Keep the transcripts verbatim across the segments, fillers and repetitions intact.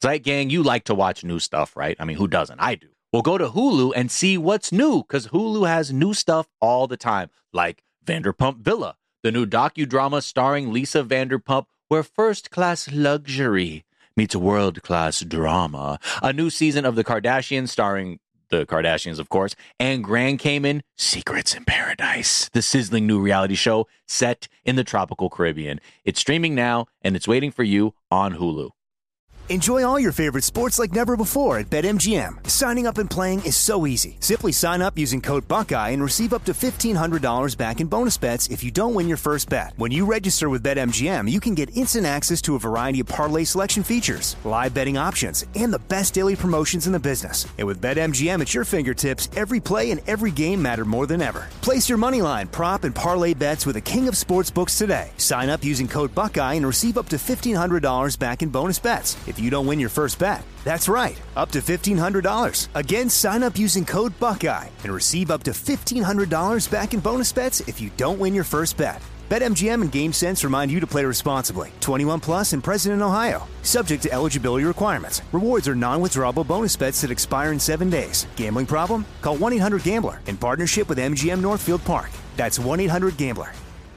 Right, gang, you like to watch new stuff, right? I mean, who doesn't? I do. Well, go to Hulu and see what's new, because Hulu has new stuff all the time, like Vanderpump Villa, the new docudrama starring Lisa Vanderpump, where first-class luxury meets world-class drama. A new season of The Kardashians starring the Kardashians, of course, and Grand Cayman, Secrets in Paradise, the sizzling new reality show set in the tropical Caribbean. It's streaming now, and it's waiting for you on Hulu. Enjoy all your favorite sports like never before at BetMGM. Signing up and playing is so easy. Simply sign up using code Buckeye and receive up to fifteen hundred dollars back in bonus bets if you don't win your first bet. When you register with BetMGM, you can get instant access to a variety of parlay selection features, live betting options, and the best daily promotions in the business. And with BetMGM at your fingertips, every play and every game matter more than ever. Place your moneyline, prop, and parlay bets with the king of sportsbooks today. Sign up using code Buckeye and receive up to fifteen hundred dollars back in bonus bets if you don't win your first bet. That's right, up to fifteen hundred dollars. Again, sign up using code Buckeye and receive up to fifteen hundred dollars back in bonus bets if you don't win your first bet. BetMGM and GameSense remind you to play responsibly. twenty-one plus and present in Ohio. Subject to eligibility requirements. Rewards are non-withdrawable bonus bets that expire in seven days. Gambling problem? Call one eight hundred gambler in partnership with M G M Northfield Park. That's one eight hundred gambler.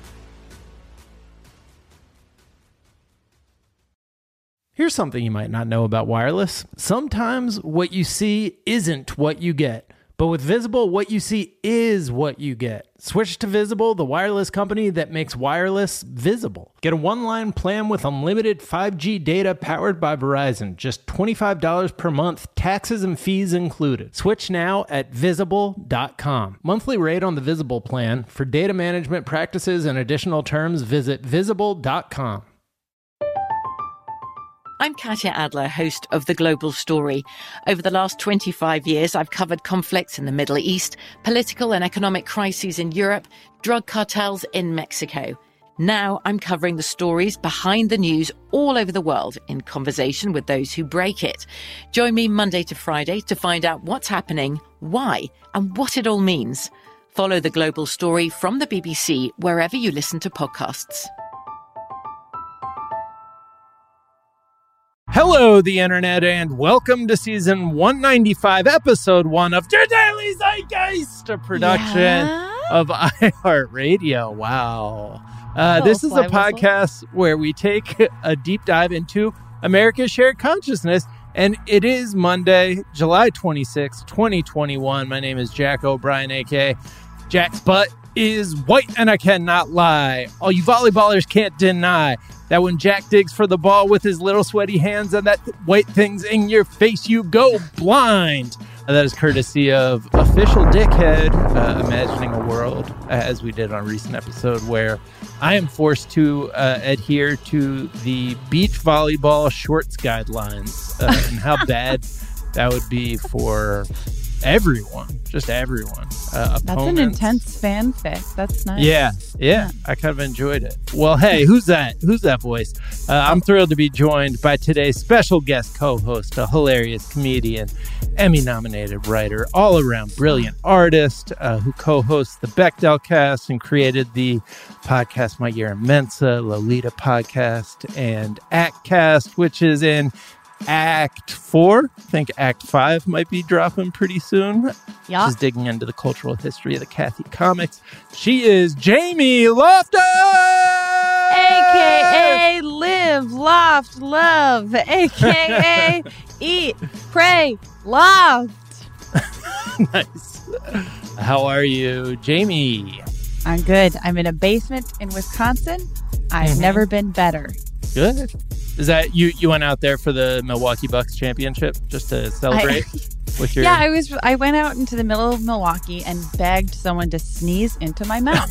Here's something you might not know about wireless. Sometimes what you see isn't what you get. But with Visible, what you see is what you get. Switch to Visible, the wireless company that makes wireless visible. Get a one-line plan with unlimited five G data powered by Verizon. Just twenty-five dollars per month, taxes and fees included. Switch now at visible dot com. Monthly rate on the Visible plan. For data management practices and additional terms, visit visible dot com. I'm Katya Adler, host of The Global Story. Over the last twenty-five years, I've covered conflicts in the Middle East, political and economic crises in Europe, drug cartels in Mexico. Now I'm covering the stories behind the news all over the world in conversation with those who break it. Join me Monday to Friday to find out what's happening, why, and what it all means. Follow The Global Story from the B B C wherever you listen to podcasts. Hello, the internet, and welcome to season one ninety-five, episode one of the Daily Zeitgeist, a production yeah. of iHeartRadio. Wow. Uh, this is a podcast where we take a deep dive into America's shared consciousness, and it is Monday, July twenty-sixth, twenty twenty-one. My name is Jack O'Brien, a k a. Jack's butt is white, and I cannot lie. All you volleyballers can't deny that when Jack digs for the ball with his little sweaty hands and that white thing's in your face, you go blind. And that is courtesy of Official Dickhead, uh, imagining a world, uh, as we did on a recent episode, where I am forced to uh, adhere to the beach volleyball shorts guidelines uh, and how bad that would be for everyone, just everyone. Uh, That's an intense fanfic. That's nice. Yeah, yeah, yeah, I kind of enjoyed it. Well, hey, who's that? Who's that voice? Uh, I'm thrilled to be joined by today's special guest co-host, a hilarious comedian, Emmy-nominated writer, all-around brilliant artist uh, who co-hosts the Bechdel Cast and created the podcast My Year in Mensa, Lolita Podcast, and ActCast, which is in Act four. I think Act five might be dropping pretty soon. Yeah. She's digging into the cultural history of the Kathy comics. She is Jamie Loftus! A K A Live, Loft, Love. A K A Eat, Pray, Loft. Nice. How are you, Jamie? I'm good. I'm in a basement in Wisconsin. I've mm-hmm. never been better. Good. Is that you? You went out there for the Milwaukee Bucks championship just to celebrate I, with your? Yeah, I was. I went out into the middle of Milwaukee and begged someone to sneeze into my mouth.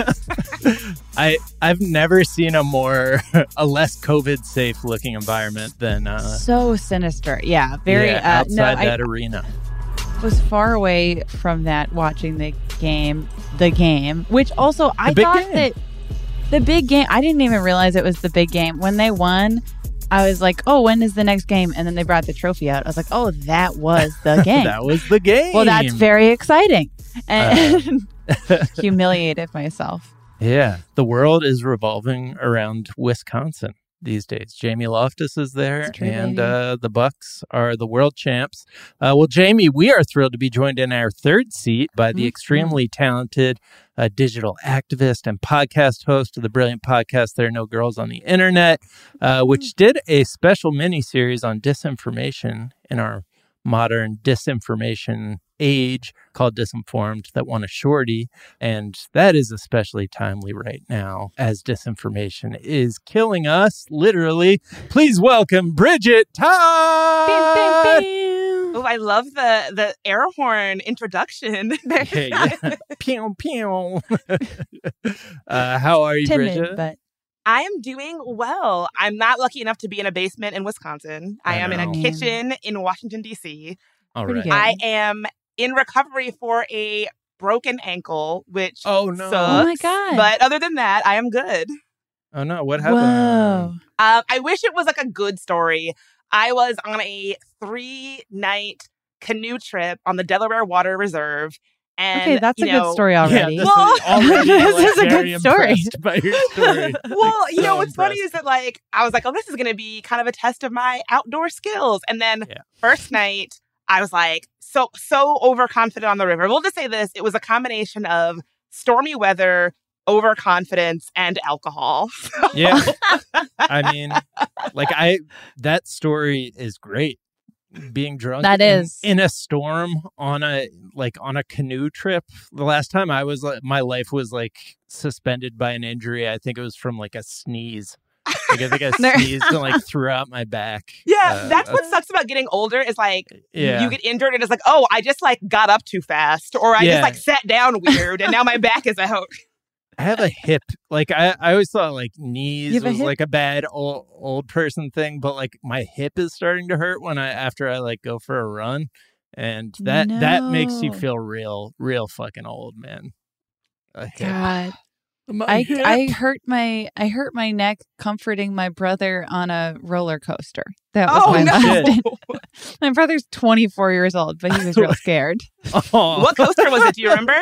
I I've never seen a more a less COVID safe looking environment than uh, so sinister. Yeah, very yeah, outside uh, no, that I, arena. Was far away from that watching the game. The game, which also the I thought game. that. The big game, I didn't even realize it was the big game. When they won, I was like, oh, when is the next game? And then they brought the trophy out. I was like, oh, that was the game. That was the game. Well, that's very exciting. And uh. humiliated myself. Yeah. The world is revolving around Wisconsin. these days. Jamie Loftus is there, true, and baby. uh, the Bucks are the world champs. Uh, well, Jamie, we are thrilled to be joined in our third seat by the Mm-hmm. extremely talented uh, digital activist and podcast host of the brilliant podcast There Are No Girls on the Internet, uh, which did a special mini-series on disinformation in our modern disinformation age called Disinformed that won a Shorty. And that is especially timely right now as disinformation is killing us, literally. Please welcome Bridget Todd. Oh, I love the the air horn introduction. Yeah, yeah. Pew, pew. uh, how are you, Timid, Bridget? but I am doing well. I'm not lucky enough to be in a basement in Wisconsin. I, I am in a know. kitchen in Washington, D C. All pretty right. good. I am in recovery for a broken ankle, which Oh, no. sucks. Oh my God. But other than that, I am good. Oh, no. What happened? whoa. Um, I wish it was like a good story. I was on a three-night canoe trip on the Delaware Water Reserve. And, Okay, that's you a know, good story Yeah, already. this Well- is already This like, is a very good story. impressed by your story. Well, Like, you know, so what's funny impressed. is that, like, I was like, oh, this is going to be kind of a test of my outdoor skills. And then Yeah. first night, I was like, so, so overconfident on the river. We'll just say this. It was a combination of stormy weather, overconfidence, and alcohol. Yeah. I mean, like, I, that story is great. Being drunk That in, is. in a storm on a like on a canoe trip. The last time I was like, my life was like suspended by an injury. I think it was from like a sneeze. Like, I think I There- sneezed and like threw out my back. Yeah, Uh, that's what sucks about getting older is like, Yeah. you get injured and it's like, oh, I just like got up too fast or I Yeah. just like sat down weird and now my back is out. I have a hip. Like I, I always thought like You knees have a was hip? like a bad old old person thing, but like my hip is starting to hurt when I after I like go for a run, and that that makes you No. feel real, real fucking old, man. A hip. God. My I hip. I hurt my I hurt my neck comforting my brother on a roller coaster. That was Oh my no. last My brother's twenty-four years old, but he was real scared. Aw. What coaster was it? Do you remember?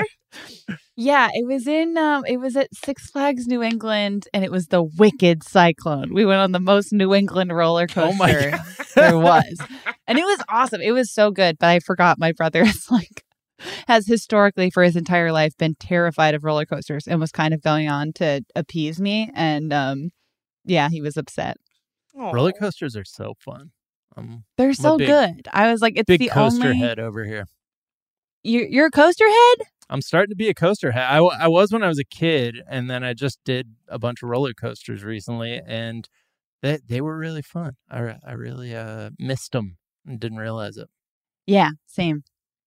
Yeah, it was in um it was at Six Flags New England, and it was the Wicked Cyclone. We went on the most New England roller coaster Oh my God. there was. And it was awesome. It was so good, but I forgot my brother is like has historically for his entire life been terrified of roller coasters and was kind of going on to appease me, and um yeah, he was upset. Roller coasters are so fun. Um, They're so big- good. I was like, it's big the coaster only head over here. You're, you're a coaster head? I'm starting to be a coaster head. I, w- I was when I was a kid, and then I just did a bunch of roller coasters recently, and they they were really fun. I, re- I really uh, missed them and didn't realize it. Yeah, same.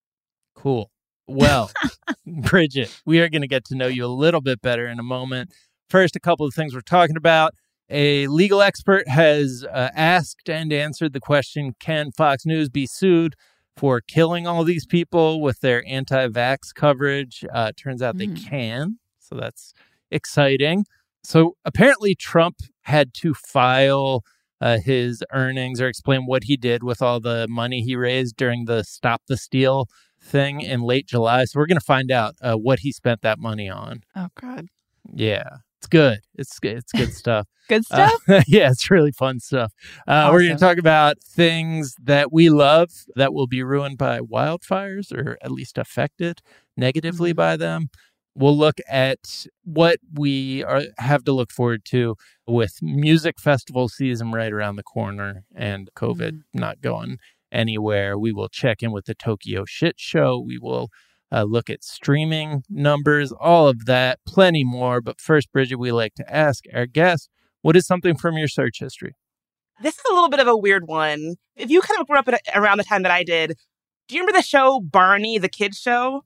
Cool. Well, Bridget, we are going to get to know you a little bit better in a moment. First, a couple of things we're talking about. A legal expert has uh, asked and answered the question, can Fox News be sued for killing all these people with their anti-vax coverage? Uh, turns out they Mm. can. So that's exciting. So apparently Trump had to file uh, his earnings or explain what he did with all the money he raised during the Stop the Steal thing in late July. So we're going to find out uh, what he spent that money on. Oh, God. Yeah, it's good. It's good. It's good stuff. Good Uh, stuff? yeah, it's really fun stuff. Uh, We're going Awesome. to talk about things that we love that will be ruined by wildfires or at least affected negatively Mhm. by them. We'll look at what we are, have to look forward to with music festival season right around the corner and COVID Mhm. not going anywhere. We will check in with the Tokyo Shit Show. We will uh, look at streaming numbers, all of that, plenty more. But first, Bridget, we like to ask our guests, what is something from your search history? This is a little bit of a weird one. If you kind of grew up at a, around the time that I did, do you remember the show Barney, the kids show?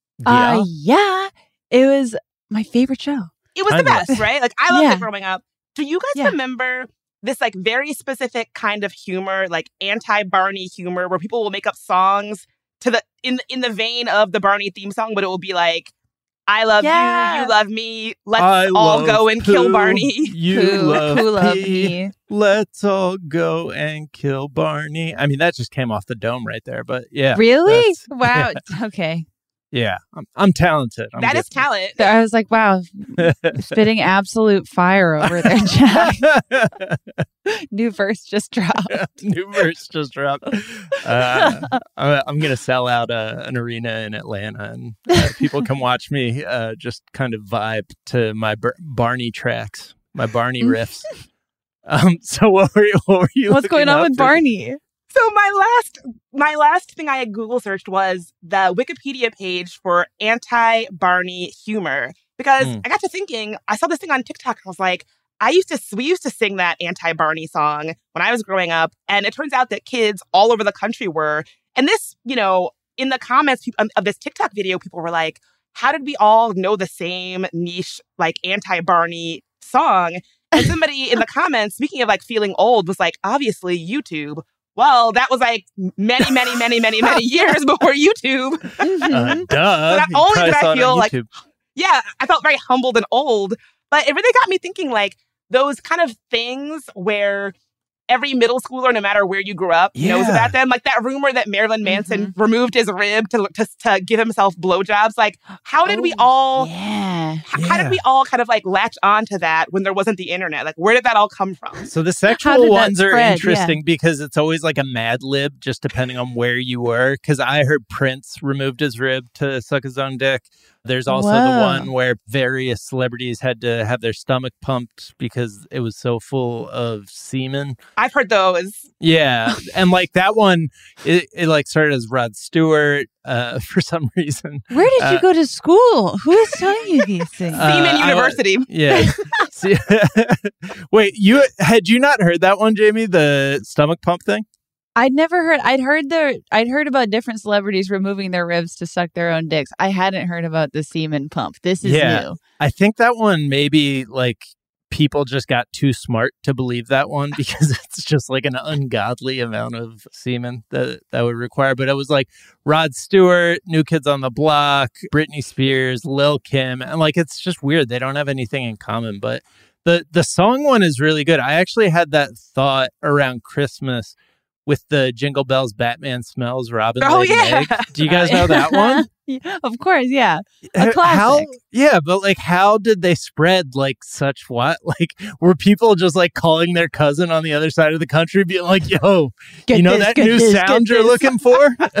Uh, yeah. It was my favorite show. It was Kinda. the best, right? Like I loved Yeah. it growing up. Do you guys Yeah. remember this like very specific kind of humor, like anti-Barney humor, where people will make up songs to the in in the vein of the Barney theme song, but it will be like, "I love Yeah. you, you love me, let's I all love go and kill poo. Barney." You Who, love, who loved pee. me? Let's all go and kill Barney. I mean, that just came off the dome right there, but yeah. Really? that's- Wow. Okay. Yeah, I'm, I'm talented. I'm that is gifted. talent. I was like, wow, spitting absolute fire over there, Jack. New verse just dropped. New verse just dropped. Uh, I- I'm going to sell out uh, an arena in Atlanta, and uh, people can watch me uh, just kind of vibe to my Bar- Barney tracks, my Barney riffs. Um, so what were you? What were you What's going looking on up with to? Barney? So my last my last thing I had Google searched was the Wikipedia page for anti-Barney humor. Because Mm. I got to thinking, I saw this thing on TikTok and I was like, I used to we used to sing that anti-Barney song when I was growing up. And it turns out that kids all over the country were. And this, you know, in the comments of of this TikTok video, people were like, how did we all know the same niche, like anti-Barney song? And somebody in the comments, speaking of like feeling old, was like, obviously YouTube. Well, that was like many, many, many, many, many years before YouTube. Uh, duh. not You only probably did I saw it on feel like- YouTube. Yeah, I felt very humbled and old, but it really got me thinking like those kind of things where every middle schooler, no matter where you grew up, knows Yeah. about them. Like that rumor that Marilyn Manson removed his rib to, to, to give himself blowjobs. Like, how did we Oh, all... Yeah. h- How Yeah. did we all kind of like latch on to that when there wasn't the internet? Like, where did that all come from? So the did sexual that ones are spread? interesting because it's always like a Mad Lib, just depending on where you were. Because I heard Prince removed his rib to suck his own dick. There's also the Whoa. one where various celebrities had to have their stomach pumped because it was so full of semen. I've heard those. Yeah, and like that one, it, it like started as Rod Stewart uh, for some reason. Where did Uh, you go to school? Who is telling you these things? Uh, Seaman I- University. Yeah. See- Wait, you had you not heard that one, Jamie? The stomach pump thing? I'd never heard. I'd heard the. I'd heard about different celebrities removing their ribs to suck their own dicks. I hadn't heard about the semen pump. This is Yeah. new. I think that one maybe like people just got too smart to believe that one because it's just like an ungodly amount of semen that that would require. But it was like Rod Stewart, New Kids on the Block, Britney Spears, Lil Kim, and like it's just weird. They don't have anything in common. But the the song one is really good. I actually had that thought around Christmas with the Jingle Bells, Batman Smells, Robin Oh, Laid an yeah. Egg. Do you guys know that one? Yeah, of course, yeah. A H- classic. How, yeah, but like, how did they spread like such what? Like, were people just like calling their cousin on the other side of the country, being like, "Yo, Get you know this, that get new this, sound get you're this." looking for?"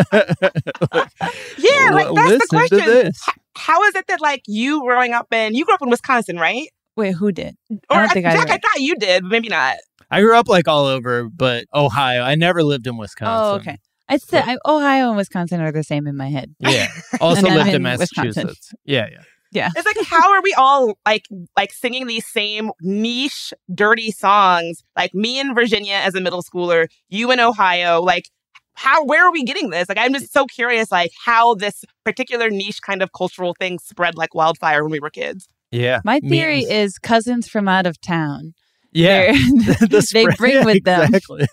Yeah, like L- that's listen the to question. this. H- How is it that like you growing up in you grew up in Wisconsin, right? Wait, who did? Or I don't think I Jack, did. I thought you did, but maybe not. I grew up like all over, but Ohio. I never lived in Wisconsin. Oh, okay. I'd say I, Ohio and Wisconsin are the same in my head. Yeah. Also And I'm lived in, in Wisconsin. Massachusetts. Yeah, yeah. Yeah. It's like how are we all like like singing these same niche, dirty songs? Like me in Virginia as a middle schooler, you in Ohio. Like how where are we getting this? Like I'm just so curious, like how this particular niche kind of cultural thing spread like wildfire when we were kids. Yeah. My theory Memes. is cousins from out of town. Yeah. They're- The they spread- bring with them exactly.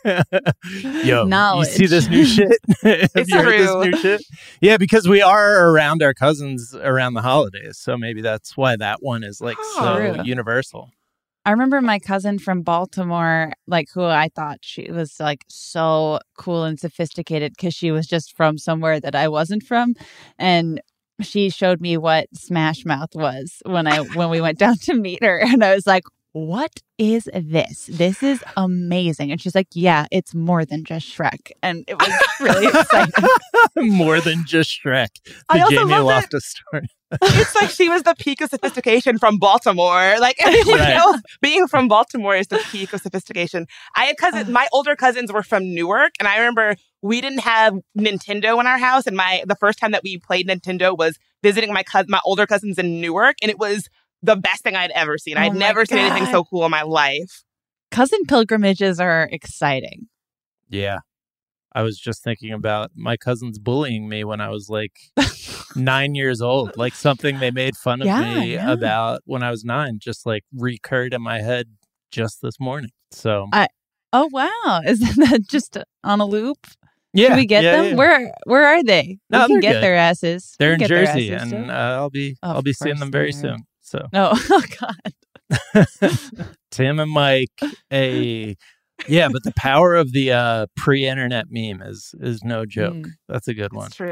Yo, knowledge. you see this new shit? Have It's you heard true. this new shit? Yeah, because we are around our cousins around the holidays, so maybe that's why that one is like Oh. so True. universal. I remember my cousin from Baltimore, like who I thought she was like so cool and sophisticated because she was just from somewhere that I wasn't from. And she showed me what Smash Mouth was when I when we went down to meet her. And I was like, what is this? This is amazing. And she's like, yeah, it's more than just Shrek. And it was really exciting. More than just Shrek. The I also Jamie love that- Loftus story. It's like she was the peak of sophistication from Baltimore. Like, you Right. know, being from Baltimore is the peak of sophistication. I had cousins, my older cousins were from Newark, and I remember we didn't have Nintendo in our house. And my the first time that we played Nintendo was visiting my cousin, my older cousins in Newark, and it was the best thing I'd ever seen. Oh I'd my never seen anything God. so cool in my life. Cousin pilgrimages are exciting. Yeah. I was just thinking about my cousins bullying me when I was like nine years old. Like something they made fun of Yeah, me yeah. about when I was nine, just like recurred in my head just this morning. So, I- Oh, wow. Isn't that just on a loop? yeah. Can we get yeah, them? yeah. Where Where are they? No, we can they're get good. their asses. They're We in can get their Jersey, asses, and too. uh, I'll be Of I'll be seeing course them very they are. soon. So, No, oh God. Tim and Mike, a yeah, but the power of the uh, pre-internet meme is is no joke. Mm. That's a good one. It's true.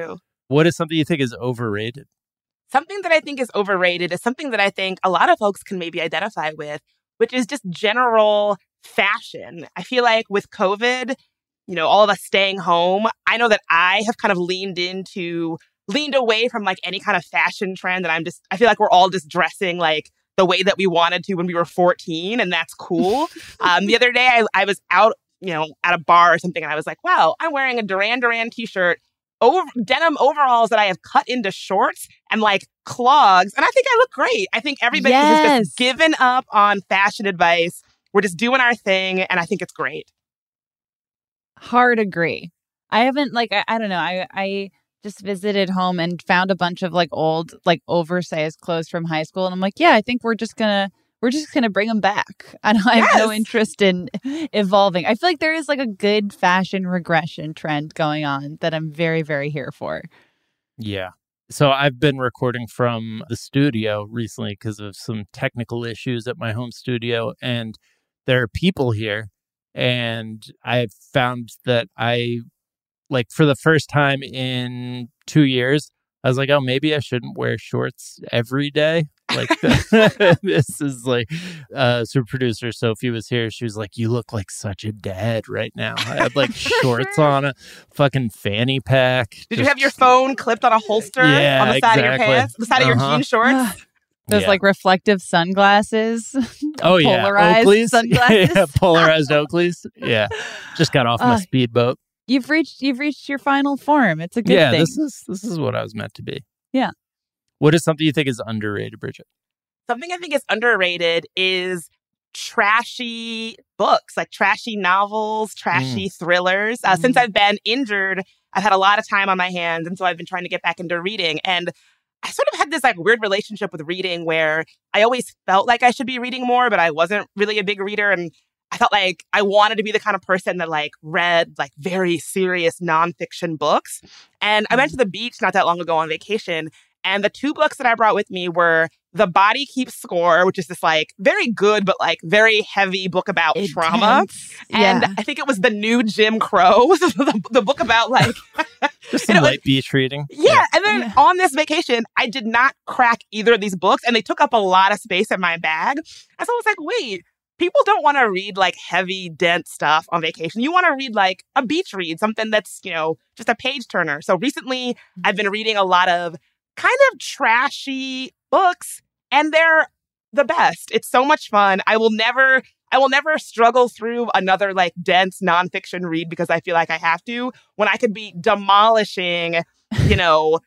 What is something you think is overrated? Something that I think is overrated is something that I think a lot of folks can maybe identify with, which is just general fashion. I feel like with COVID, you know, all of us staying home, I know that I have kind of leaned into, leaned away from like any kind of fashion trend. And I'm just, I feel like we're all just dressing like the way that we wanted to when we were fourteen. And that's cool. um, the other day I, I was out, you know, at a bar or something. And I was like, wow, I'm wearing a Duran Duran t-shirt, over denim overalls that I have cut into shorts and like clogs. And I think I look great. I think everybody Yes. has just given up on fashion advice. We're just doing our thing. And I think it's great. Hard agree. I haven't like I, I don't know. I I just visited home and found a bunch of like old like oversized clothes from high school, and I'm like, yeah, I think we're just gonna we're just gonna bring them back. And I have no Yes. interest in evolving. I feel like there is like a good fashion regression trend going on that I'm very very here for. Yeah. So I've been recording from the studio recently because of some technical issues at my home studio, and there are people here. And I found that I, like, for the first time in two years, I was like, oh, maybe I shouldn't wear shorts every day. Like, this is like, uh, super producer Sophie was here. She was like, you look like such a dad right now. I had like shorts on, a fucking fanny pack. Did just- you have your phone clipped on a holster Yeah, on the side of your exactly. pants, the side of your Uh-huh. jean shorts? Those Yeah. like reflective sunglasses. Oh, yeah. Polarized Oakleys? sunglasses. Yeah, polarized Oakleys. Yeah. Just got off my Uh, speedboat. You've reached you've reached your final form. It's a good Yeah, thing. this is this is what I was meant to be. Yeah. What is something you think is underrated, Bridget? Something I think is underrated is trashy books, like trashy novels, trashy thrillers. Uh, Since Mm. I've been injured, I've had a lot of time on my hands. And so I've been trying to get back into reading. And I sort of had this like weird relationship with reading where I always felt like I should be reading more, but I wasn't really a big reader. And I felt like I wanted to be the kind of person that like read like very serious nonfiction books. And I went to the beach not that long ago on vacation. And the two books that I brought with me were The Body Keeps Score, which is this like very good, but like very heavy book about trauma. Intense. And Yeah. I think it was The New Jim Crow, the, the book about like, Just some You know, light beach reading. yeah. And then Yeah. on this vacation, I did not crack either of these books and they took up a lot of space in my bag. And so I was like, wait, people don't want to read like heavy, dense stuff on vacation. You want to read like a beach read, something that's, you know, just a page turner. So recently I've been reading a lot of kind of trashy books and they're the best. It's so much fun. I will never, I will never struggle through another like dense nonfiction read because I feel like I have to when I could be demolishing, you know,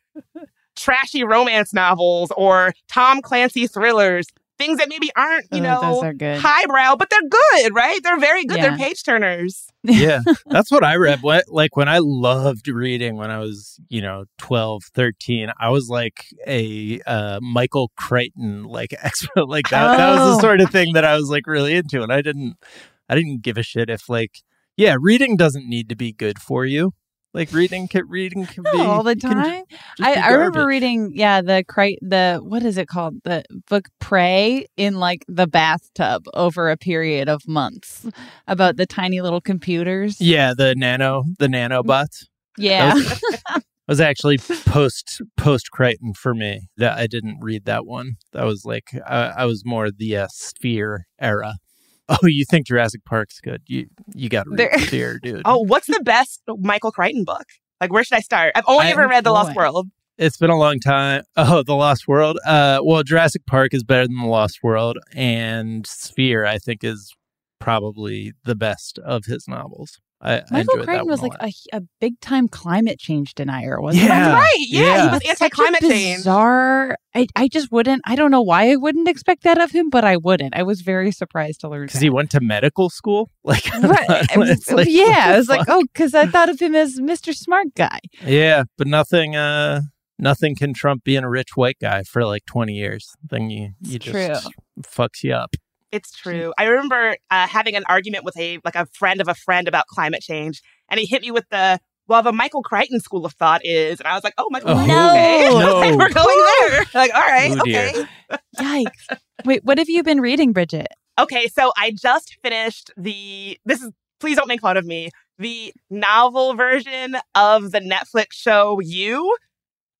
trashy romance novels or Tom Clancy thrillers, things that maybe aren't, you Oh, know, those are good. highbrow, but they're good, right? They're very good. Yeah. They're page turners. Yeah. That's what I read. What like when I loved reading when I was, you know, twelve, thirteen, I was like a uh, Michael Crichton like expert. Like that, that was Oh. the sort of thing that I was like really into. And I didn't I didn't give a shit if like yeah, reading doesn't need to be good for you. Like reading can reading can No, be all the can ju- time. just I, be I remember garbage. reading, yeah, the cri- the what is it called? The book Prey in like the bathtub over a period of months about the tiny little computers. Yeah, the nano the nanobots. Yeah. That was actually post post Crichton for me. That I didn't read that one. That was like I, I was more the uh, Sphere era. Oh, you think Jurassic Park's good? You you got to read There- Sphere, dude. Oh, what's the best Michael Crichton book? Like, where should I start? I've only I- ever read The Lost boy. World. It's been a long time. Oh, The Lost World. Uh, well, Jurassic Park is better than The Lost World, and Sphere I think is probably the best of his novels. I, I Michael enjoyed that Crichton one was a like lot. a, a big time climate change denier, wasn't Yeah. he? That's right. Yeah, yeah. he was Such a anti-climate change. Bizarre. I, I just wouldn't. I don't know why I wouldn't expect that of him, but I wouldn't. I was very surprised to learn Because that. he went to medical school. Like, Right. it's like, yeah, what I the was like, fuck? oh, because I thought of him as Mister Smart Guy. Yeah, but nothing. Uh, nothing can trump being a rich white guy for like twenty years. Then you you It's just true. fucks you up. It's true. I remember uh, having an argument with a like a friend of a friend about climate change, and he hit me with the well, the Michael Crichton school of thought is, and I was like, oh, Michael, Oh, Crichton, no. okay, No. we're going there. Like, all right, Oh, dear. okay, Yikes. Wait, what have you been reading, Bridget? okay. So I just finished the. This is please don't make fun of me. The novel version of the Netflix show You.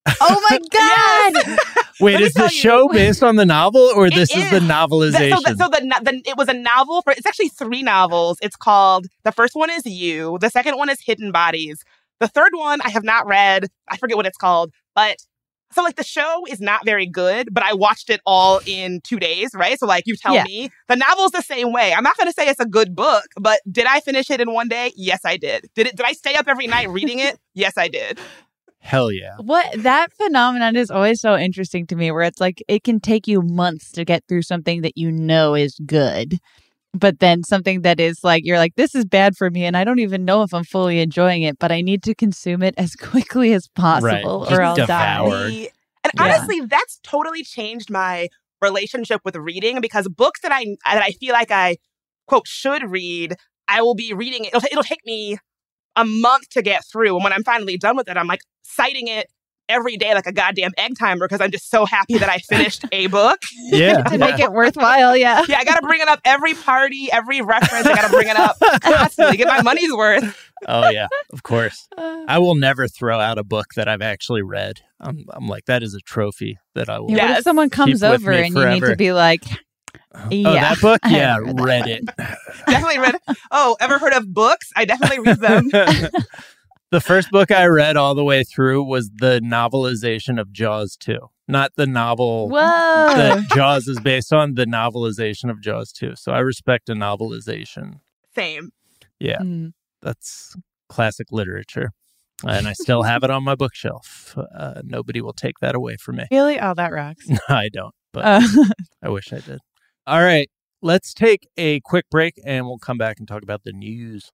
Oh my God! Yes. Wait, Let me is the tell show you. based on the novel, or It this is, is. the The- novelization? So, the, so the, the it was a novel for. It's actually three novels. It's called. The first one is You. The second one is Hidden Bodies. The third one I have not read. I forget what it's called. But so like the show is not very good. But I watched it all in two days, right? So like you tell Yeah. me, the novel's the same way. I'm not going to say it's a good book, but did I finish it in one day? Yes, I did. Did it? Did I stay up every night reading it? Yes, I did. Hell yeah. What that phenomenon is always so interesting to me, where it's like it can take you months to get through something that you know is good, but then something that is like you're like, this is bad for me, and I don't even know if I'm fully enjoying it, but I need to consume it as quickly as possible, Right. or I'll Just die. devour. The- and Yeah. honestly, that's totally changed my relationship with reading, because books that I that I feel like I quote should read, I will be reading it. It'll, it'll take me a month to get through, and when I'm finally done with it, I'm like citing it every day like a goddamn egg timer because I'm just so happy that I finished a book. Yeah. To make it worthwhile, yeah. Yeah, I got to bring it up every party, every reference. I got to bring it up constantly, get my money's worth. Oh, yeah. Of course. I will never throw out a book that I've actually read. I'm, I'm like, that is a trophy that I will. Yeah, what if Yes. someone comes Keep with over me and you need forever. to be like, yeah. Oh, that book? I Yeah, haven't read read that it. Definitely read. Oh, ever heard of books? I definitely read them. The first book I read all the way through was the novelization of Jaws two, not the novel Whoa. that Jaws is based on, the novelization of Jaws two. So I respect a novelization. Same. Yeah, Mm. that's classic literature. And I still have it on my bookshelf. Uh, nobody will take that away from me. Really? Oh, that rocks. No, I don't, but Uh, I wish I did. All right, let's take a quick break and we'll come back and talk about the news.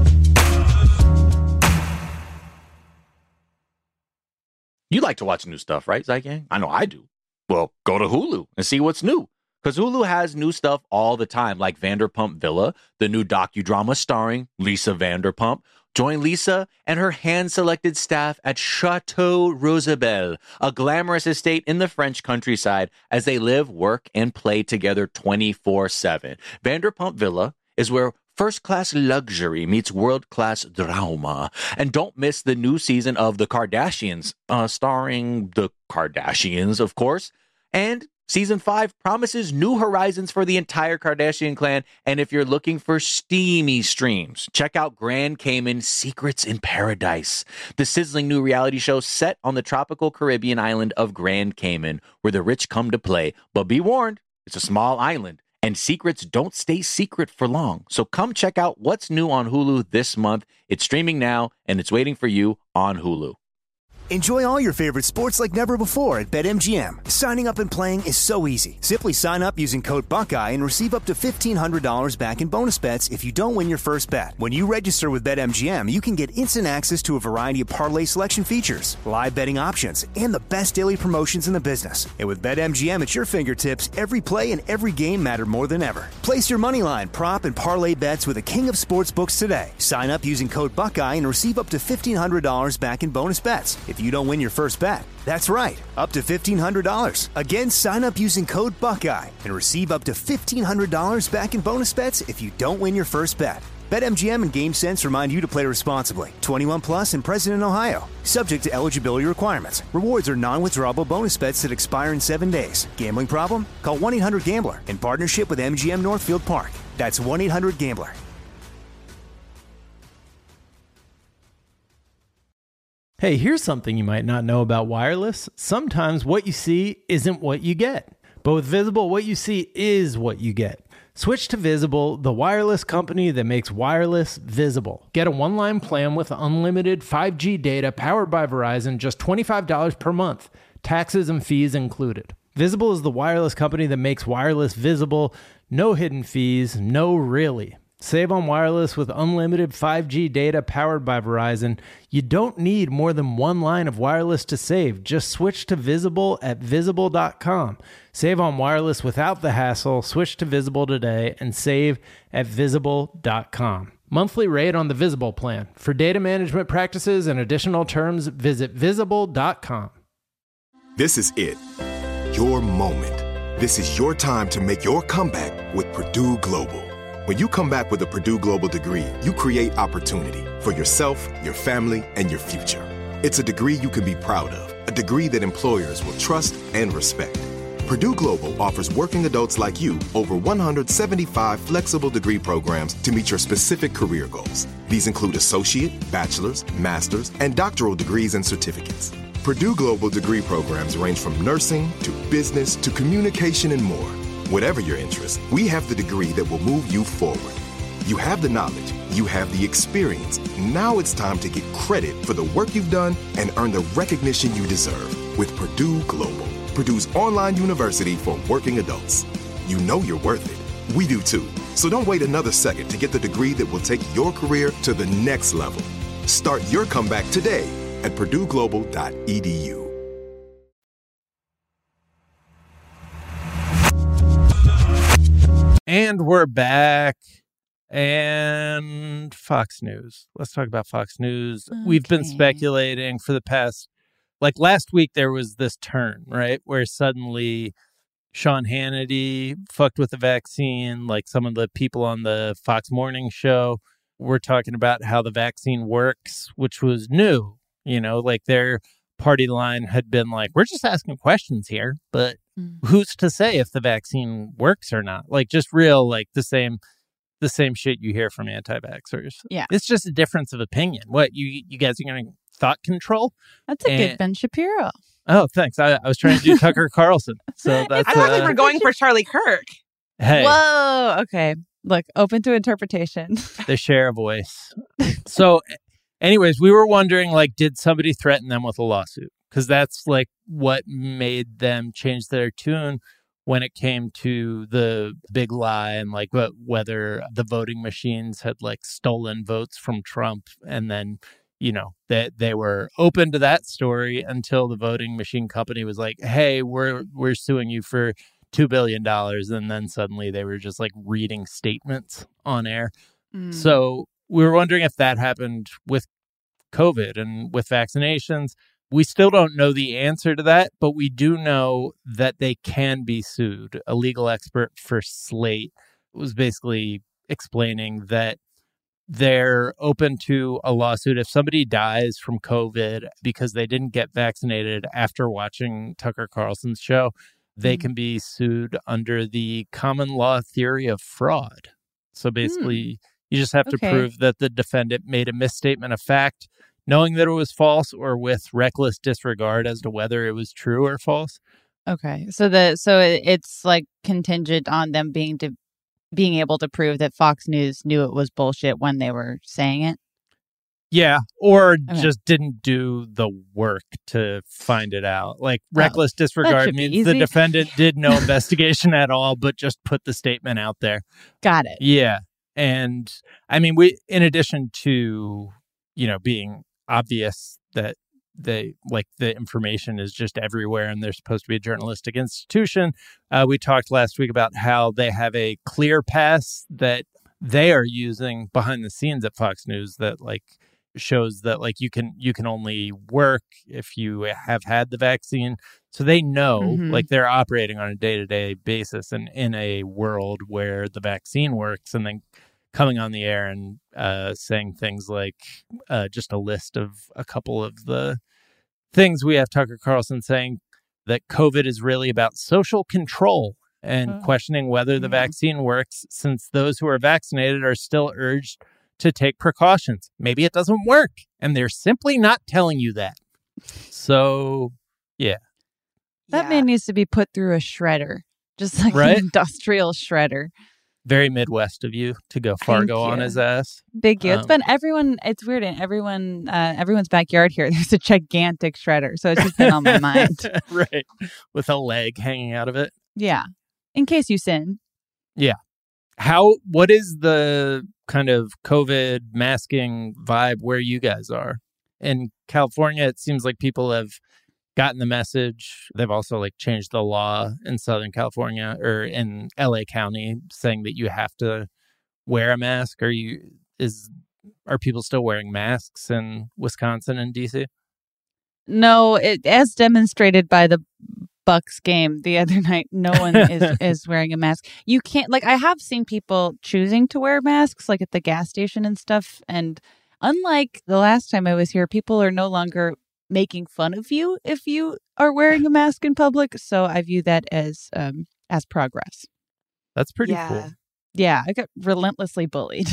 You like to watch new stuff, right, Zygang? I know I do. Well, go to Hulu and see what's new. Because Hulu has new stuff all the time, like Vanderpump Villa, the new docudrama starring Lisa Vanderpump. Join Lisa and her hand-selected staff at Chateau Rosabelle, a glamorous estate in the French countryside, as they live, work, and play together twenty-four seven. Vanderpump Villa is where first-class luxury meets world-class drama. And don't miss the new season of The Kardashians, uh, starring the Kardashians, of course. And season five promises new horizons for the entire Kardashian clan. And if you're looking for steamy streams, check out Grand Cayman Secrets in Paradise, the sizzling new reality show set on the tropical Caribbean island of Grand Cayman, where the rich come to play. But be warned, it's a small island, and secrets don't stay secret for long. So come check out what's new on Hulu this month. It's streaming now, and it's waiting for you on Hulu. Enjoy all your favorite sports like never before at BetMGM. Signing up and playing is so easy. Simply sign up using code Buckeye and receive up to fifteen hundred dollars back in bonus bets if you don't win your first bet. When you register with BetMGM, you can get instant access to a variety of parlay selection features, live betting options, and the best daily promotions in the business. And with BetMGM at your fingertips, every play and every game matter more than ever. Place your moneyline, prop, and parlay bets with the king of sportsbooks today. Sign up using code Buckeye and receive up to fifteen hundred dollars back in bonus bets if you don't win your first bet. That's right, up to fifteen hundred dollars. Again, sign up using code Buckeye and receive up to fifteen hundred dollars back in bonus bets if you don't win your first bet. BetMGM and GameSense remind you to play responsibly. twenty-one plus and present in Ohio. Subject to eligibility requirements. Rewards are non-withdrawable bonus bets that expire in seven days. Gambling problem? Call one eight hundred gambler in partnership with M G M Northfield Park. That's one eight hundred gambler. Hey, here's something you might not know about wireless. Sometimes what you see isn't what you get. But with Visible, what you see is what you get. Switch to Visible, the wireless company that makes wireless visible. Get a one-line plan with unlimited five G data powered by Verizon, just twenty-five dollars per month. Taxes and fees included. Visible is the wireless company that makes wireless visible. No hidden fees, no really. Save on wireless with unlimited five G data powered by Verizon. You don't need more than one line of wireless to save. Just switch to Visible at visible dot com. Save on wireless without the hassle. Switch to Visible today and save at visible dot com. Monthly rate on the Visible plan. For data management practices and additional terms, visit visible dot com. This is it. Your moment. This is your time to make your comeback with Purdue Global. When you come back with a Purdue Global degree, you create opportunity for yourself, your family, and your future. It's a degree you can be proud of, a degree that employers will trust and respect. Purdue Global offers working adults like you over one hundred seventy-five flexible degree programs to meet your specific career goals. These include associate, bachelor's, master's, and doctoral degrees and certificates. Purdue Global degree programs range from nursing to business to communication and more. Whatever your interest, we have the degree that will move you forward. You have the knowledge, you have the experience. Now it's time to get credit for the work you've done and earn the recognition you deserve with Purdue Global, Purdue's online university for working adults. You know you're worth it. We do too. So don't wait another second to get the degree that will take your career to the next level. Start your comeback today at purdue global dot e d u. And we're back. And Fox News. Let's talk about Fox News. Okay. We've been speculating for the past, like last week, there was this turn, right? Where suddenly Sean Hannity fucked with the vaccine. Like some of the people on the Fox Morning Show were talking about how the vaccine works, which was new. You know, like their party line had been like, we're just asking questions here, but mm. who's to say if the vaccine works or not? Like just real, like the same the same shit you hear from anti-vaxxers. Yeah. It's just a difference of opinion. What, you you guys are going to thought control? That's a and, good Ben Shapiro. Oh, thanks. I, I was trying to do Tucker Carlson. So that's I thought uh, we were going for Charlie Kirk. Hey. Whoa. Okay. Look, open to interpretation. They share a voice. So anyways, we were wondering, like, did somebody threaten them with a lawsuit? Because that's like what made them change their tune when it came to the big lie and like what, whether the voting machines had like stolen votes from Trump. And then, you know, that they, they were open to that story until the voting machine company was like, hey, we're we're suing you for two billion dollars. And then suddenly they were just like reading statements on air. Mm. So we were wondering if that happened with COVID and with vaccinations. We still don't know the answer to that, but we do know that they can be sued. A legal expert for Slate was basically explaining that they're open to a lawsuit if somebody dies from COVID because they didn't get vaccinated after watching Tucker Carlson's show. They mm. can be sued under the common law theory of fraud. So basically, mm. you just have to okay. prove that the defendant made a misstatement of fact, knowing that it was false, or with reckless disregard as to whether it was true or false. Okay, so the so it's like contingent on them being to being able to prove that Fox News knew it was bullshit when they were saying it. Yeah, or okay. just didn't do the work to find it out. Like oh, reckless disregard means the defendant did no investigation at all, but just put the statement out there. Got it. Yeah, and I mean, we in addition to you know being obvious that they like the information is just everywhere and they're supposed to be a journalistic institution. Uh, we talked last week about how they have a clear pass that they are using behind the scenes at Fox News that like shows that like you can you can only work if you have had the vaccine. So they know mm-hmm. like they're operating on a day-to-day basis and in a world where the vaccine works, and then coming on the air and uh, saying things like uh, just a list of a couple of the things we have Tucker Carlson saying that COVID is really about social control and oh. questioning whether the yeah. vaccine works, since those who are vaccinated are still urged to take precautions. Maybe it doesn't work, and they're simply not telling you that. So, yeah. That yeah. man needs to be put through a shredder, just like right? an industrial shredder. Very Midwest of you to go Fargo on his ass. Big you. Um, it's been everyone. It's weird. In everyone, uh, everyone's backyard here, there's a gigantic shredder. So it's just been on my mind. Right. With a leg hanging out of it. Yeah. In case you sin. Yeah. How, what is the kind of COVID masking vibe where you guys are? In California, it seems like people have gotten the message. They've also like changed the law in Southern California or in L A County saying that you have to wear a mask. Are you is are people still wearing masks in Wisconsin and D C? No, it, as demonstrated by the Bucks game the other night, no one is, is wearing a mask. You can't, like, I have seen people choosing to wear masks, like at the gas station and stuff. And unlike the last time I was here, people are no longer making fun of you if you are wearing a mask in public. So I view that as um, as progress. That's pretty Yeah. cool. Yeah, I got relentlessly bullied.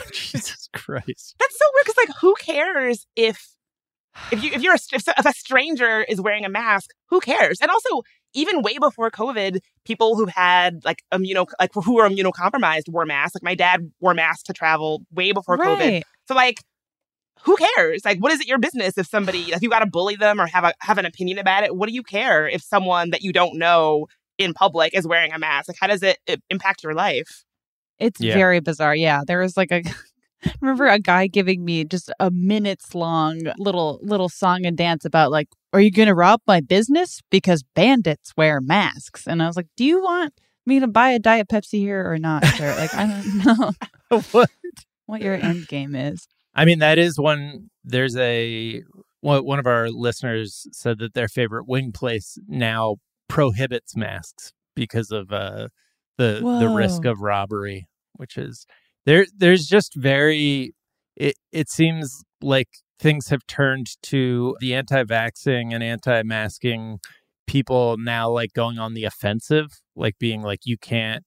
Jesus Christ. That's so weird because, like, who cares if if you if you're a, if a stranger is wearing a mask? Who cares? And also, even way before COVID, people who had like immuno like who were immunocompromised wore masks. Like my dad wore masks to travel way before COVID. Right. So like, who cares? Like, what is it your business if somebody if you got to bully them or have a have an opinion about it? What do you care if someone that you don't know in public is wearing a mask? Like, how does it, it impact your life? It's Yeah. very bizarre. Yeah, there was like a I remember a guy giving me just a minutes long little little song and dance about like, are you going to rob my business because bandits wear masks? And I was like, do you want me to buy a Diet Pepsi here or not, sir? Like, I don't know What? what your end game is. I mean, that is one. There's a one one of our listeners said that their favorite wing place now prohibits masks because of uh, the the risk Whoa. of robbery, which is there. There's just very. It it seems like things have turned to the anti-vaxxing and anti-masking people now, like going on the offensive, like being like, you can't.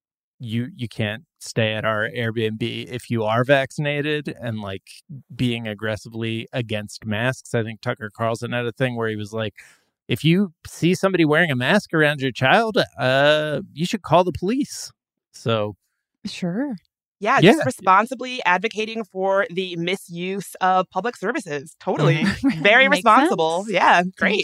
You you can't stay at our Airbnb if you are vaccinated, and like being aggressively against masks. I think Tucker Carlson had a thing where he was like, if you see somebody wearing a mask around your child, uh, you should call the police. So Sure. Yeah, Yeah. just responsibly advocating for the misuse of public services. Totally. Mhm. Very Makes responsible. sense. Yeah, great.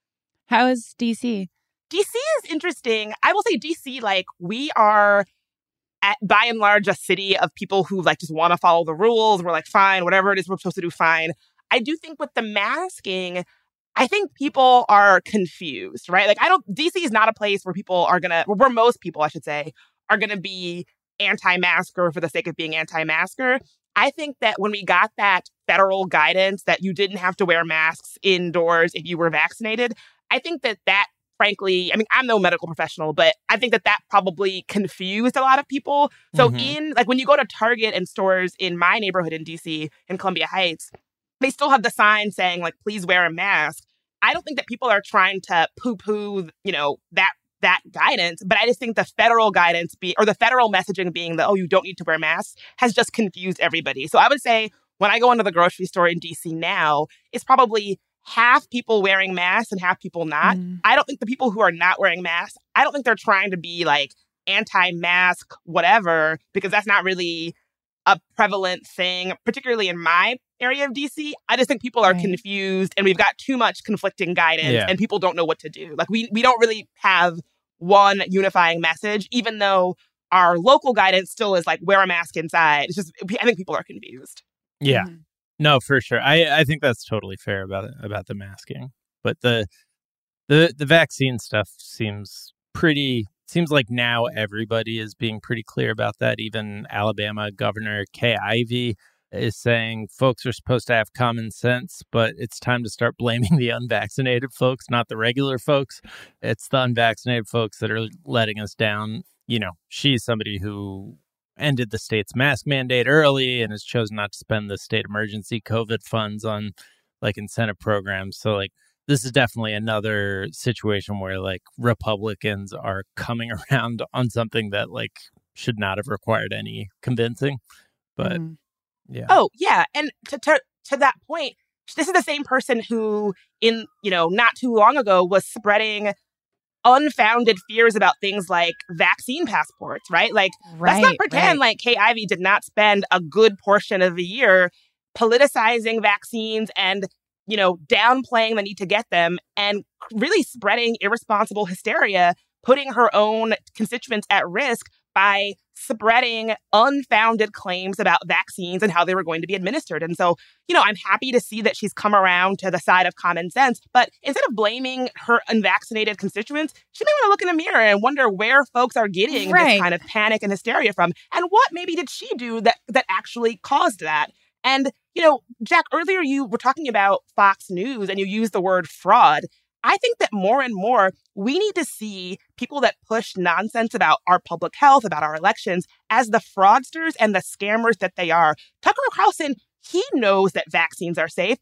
How is D C? D C is interesting. I will say D C, like, we are, at, by and large, a city of people who, like, just want to follow the rules. We're like, fine, whatever it is we're supposed to do, fine. I do think with the masking, I think people are confused, right? Like, I don't, D C is not a place where people are going to, where most people, I should say, are going to be anti-masker for the sake of being anti-masker. I think that when we got that federal guidance that you didn't have to wear masks indoors if you were vaccinated, I think that that, frankly, I mean, I'm no medical professional, but I think that that probably confused a lot of people. So Mhm. in, like, when you go to Target and stores in my neighborhood in D C, in Columbia Heights, they still have the sign saying, like, please wear a mask. I don't think that people are trying to poo-poo, you know, that that guidance, but I just think the federal guidance be or the federal messaging being that, oh, you don't need to wear masks has just confused everybody. So I would say when I go into the grocery store in D C now, it's probably half people wearing masks and half people not. Mm. I don't think the people who are not wearing masks, I don't think they're trying to be like anti-mask, whatever, because that's not really a prevalent thing, particularly in my area of D C. I just think people are Right. confused and we've got too much conflicting guidance Yeah. and people don't know what to do. Like we we don't really have one unifying message, even though our local guidance still is like wear a mask inside. It's just, I think people are confused. yeah. Mhm. No, for sure. I, I think that's totally fair about it, about the masking. But the the the vaccine stuff seems pretty seems like now everybody is being pretty clear about that. Even Alabama Governor Kay Ivey is saying folks are supposed to have common sense, but it's time to start blaming the unvaccinated folks, not the regular folks. It's the unvaccinated folks that are letting us down. You know, she's somebody who ended the state's mask mandate early and has chosen not to spend the state emergency COVID funds on like incentive programs. So like this is definitely another situation where like Republicans are coming around on something that like should not have required any convincing. But Mhm. yeah. Oh, yeah. And to, to to that point, this is the same person who in, you know, not too long ago was spreading unfounded fears about things like vaccine passports, right? Like, let's not Right, pretend right. like Kay Ivey did not spend a good portion of the year politicizing vaccines and, you know, downplaying the need to get them and really spreading irresponsible hysteria, putting her own constituents at risk by spreading unfounded claims about vaccines and how they were going to be administered. And so, you know, I'm happy to see that she's come around to the side of common sense. But instead of blaming her unvaccinated constituents, she may want to look in the mirror and wonder where folks are getting Right. this kind of panic and hysteria from. And what maybe did she do that that actually caused that? And, you know, Jack, earlier you were talking about Fox News and you used the word fraud. I think that more and more we need to see people that push nonsense about our public health, about our elections, as the fraudsters and the scammers that they are. Tucker Carlson, he knows that vaccines are safe.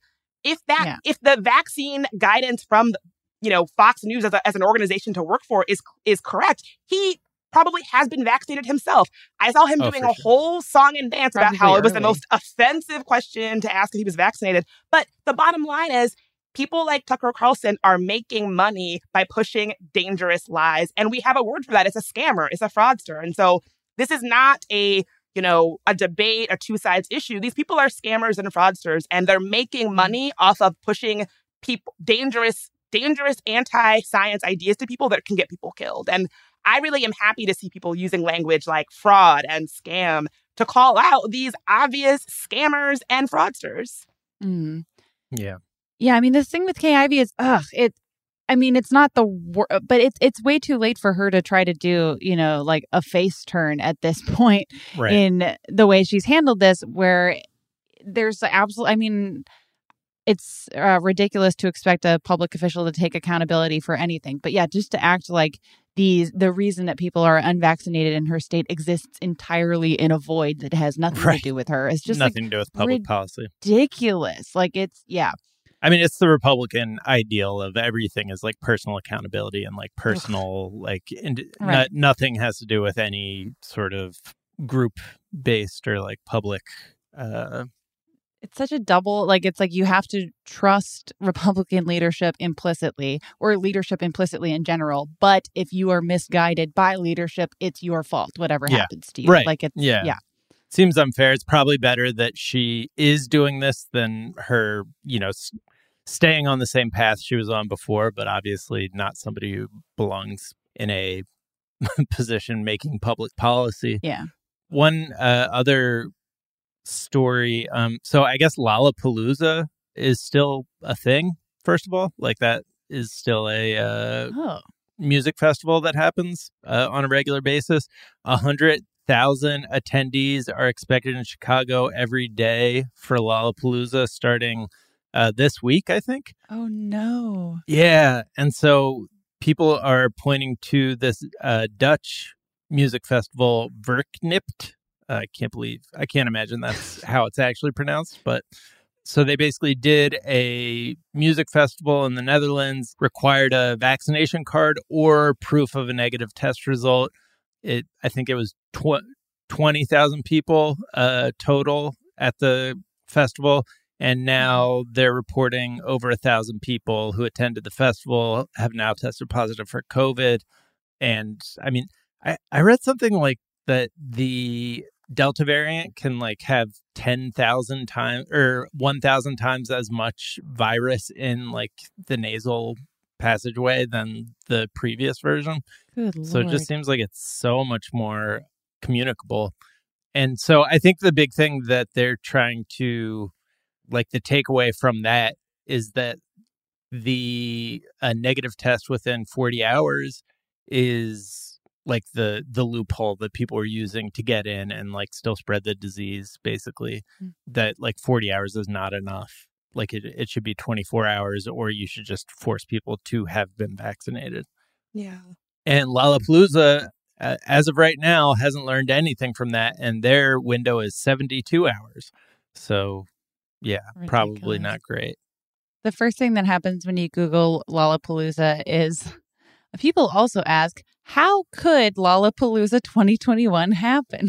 if that Yeah. if the vaccine guidance from, you know, Fox News as, a, as an organization to work for is is correct, he probably has been vaccinated himself. I saw him Oh, doing for a sure. whole song and dance Probably about how it was the early. most offensive question to ask if he was vaccinated. But the bottom line is, people like Tucker Carlson are making money by pushing dangerous lies. And we have a word for that. It's a scammer. It's a fraudster. And so this is not a, you know, a debate, a two sides issue. These people are scammers and fraudsters, and they're making money off of pushing people dangerous, dangerous anti-science ideas to people that can get people killed. And I really am happy to see people using language like fraud and scam to call out these obvious scammers and fraudsters. Mm. Yeah. Yeah, I mean, this thing with Kay Ivey is, ugh, it, I mean, it's not the, wor- but it's it's way too late for her to try to do, you know, like a face turn at this point Right. in the way she's handled this, where there's absolute, I mean, it's uh, ridiculous to expect a public official to take accountability for anything. But yeah, just to act like these, the reason that people are unvaccinated in her state exists entirely in a void that has nothing Right. to do with her. It's just Nothing like to do with public rid- policy. ridiculous. Like it's, yeah. I mean, it's the Republican ideal of everything is like personal accountability and like personal, like ind- Right. no- nothing has to do with any sort of group based or like public. Uh, It's such a double, like, it's like you have to trust Republican leadership implicitly or leadership implicitly in general. But if you are misguided by leadership, it's your fault, whatever Yeah. happens to you. Right. Like, it's, Yeah. yeah. Seems unfair. It's probably better that she is doing this than her, you know, s- staying on the same path she was on before, but obviously not somebody who belongs in a position making public policy. Yeah. One uh, other story. Um, so I guess Lollapalooza is still a thing, first of all. Like that is still a uh, Oh. music festival that happens uh, on a regular basis. A hundred thousand attendees are expected in Chicago every day for Lollapalooza starting uh, this week, I think. Oh, no. Yeah. And so people are pointing to this uh, Dutch music festival, Verknipt. Uh, I can't believe, I can't imagine that's how it's actually pronounced. But so they basically did a music festival in the Netherlands, required a vaccination card or proof of a negative test result. It, I think it was tw- twenty thousand people uh, total at the festival. And now they're reporting over a thousand people who attended the festival have now tested positive for COVID. And I mean, I, I read something like that the Delta variant can like have ten thousand times or one thousand times as much virus in like the nasal passageway than the previous version. Good Lord. So it just seems like it's so much more communicable. And so I think the big thing that they're trying to, like the takeaway from that is that the uh, negative test within forty hours is like the the loophole that people are using to get in and like still spread the disease, basically. Mm. That like forty hours is not enough. Like it, it should be twenty-four hours, or you should just force people to have been vaccinated. Yeah. And Lollapalooza, uh, as of right now, hasn't learned anything from that, and their window is seventy-two hours. So, yeah, probably Ridiculous. not great. The first thing that happens when you Google Lollapalooza is people also ask, how could Lollapalooza twenty twenty-one happen?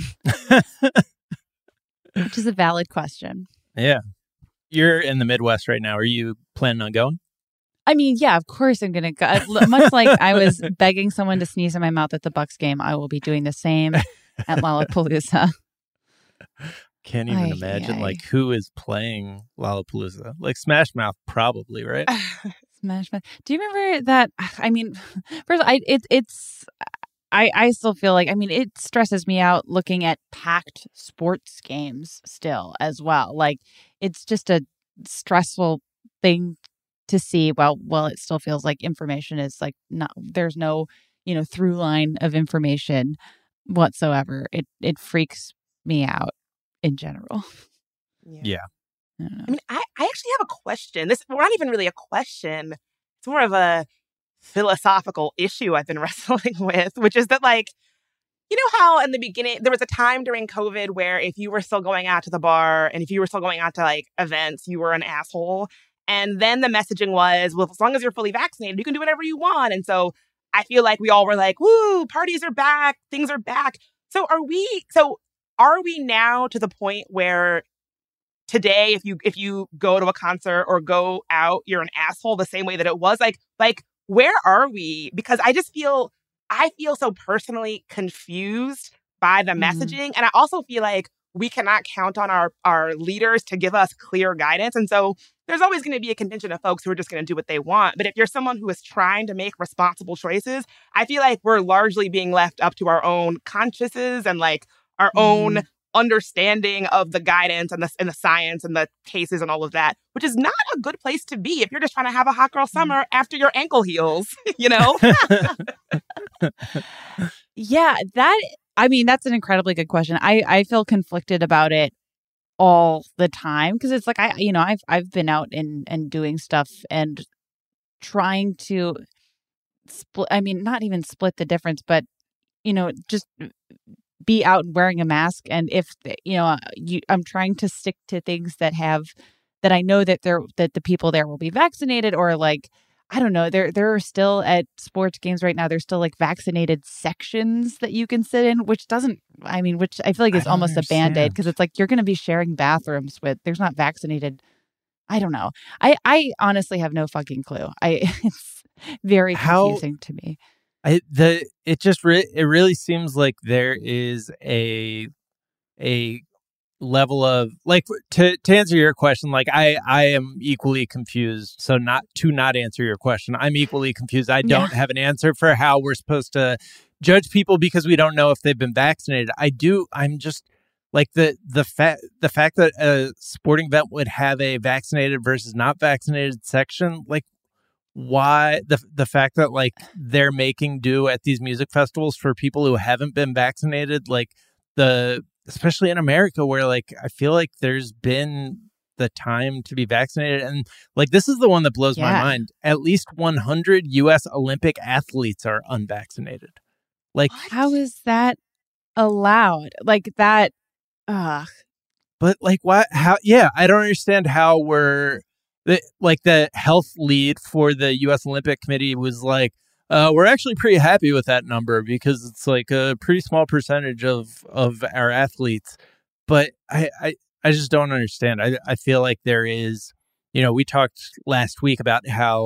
Which is a valid question. Yeah. You're in the Midwest right now. Are you planning on going? I mean, yeah, of course I'm going to go. Uh, Much like I was begging someone to sneeze in my mouth at the Bucks game, I will be doing the same at Lollapalooza. Can't even Ay, imagine ay. like who is playing Lollapalooza. Like Smash Mouth, probably, right? Smash Mouth. Do you remember that? I mean, first, I it, it's. I, I still feel like, I mean, it stresses me out looking at packed sports games still as well. Like, it's just a stressful thing to see. Well, well, it still feels like information is like not, there's no, you know, through line of information whatsoever. It, it freaks me out in general. Yeah. I don't know. I mean, I, I actually have a question. This we're not even really a question. It's more of a philosophical issue I've been wrestling with, which is that, like, you know how in the beginning, there was a time during COVID where if you were still going out to the bar and if you were still going out to like events, you were an asshole. And then the messaging was, well, as long as you're fully vaccinated, you can do whatever you want. And so I feel like we all were like, woo, parties are back, things are back. So are we, so are we now to the point where today, if you if you go to a concert or go out, you're an asshole the same way that it was? Like, like, where are we? Because I just feel, I feel so personally confused by the mm-hmm. messaging. And I also feel like we cannot count on our, our leaders to give us clear guidance. And so there's always going to be a contingent of folks who are just going to do what they want. But if you're someone who is trying to make responsible choices, I feel like we're largely being left up to our own consciences and like our mm. own understanding of the guidance and the, and the science and the cases and all of that, which is not a good place to be if you're just trying to have a hot girl summer mm. after your ankle heals, you know? Yeah, that, I mean, that's an incredibly good question. I, I feel conflicted about it all the time because it's like, I, you know, I've, I've been out and, and doing stuff and trying to split, I mean, not even split the difference, but, you know, just be out wearing a mask. And if, you know, you, I'm trying to stick to things that have, that I know that they're, that the people there will be vaccinated, or like, I don't know, there, there are still at sports games right now, there's still like vaccinated sections that you can sit in, which doesn't, I mean, which I feel like is almost understand. a Band-Aid, because it's like, you're going to be sharing bathrooms with, there's not vaccinated. I don't know. I, I honestly have no fucking clue. I, it's very confusing How, to me. I, the, it just, re- it really seems like there is a, a level of like, to, to answer your question, like I, I am equally confused. So not to not answer your question, I'm equally confused. I don't yeah. have an answer for how we're supposed to judge people because we don't know if they've been vaccinated. I do. I'm just like the, the fact, the fact that a sporting event would have a vaccinated versus not vaccinated section, like, why the the fact that like they're making do at these music festivals for people who haven't been vaccinated, like the especially in America where like I feel like there's been the time to be vaccinated, and like this is the one that blows yeah. my mind. At least one hundred U S Olympic athletes are unvaccinated. Like what? How is that allowed? Like that ugh. But like what how yeah, I don't understand how we're The, like the health lead for the U S Olympic Committee was like, uh, we're actually pretty happy with that number because it's like a pretty small percentage of, of our athletes. But I, I, I just don't understand. I, I feel like there is, you know, we talked last week about how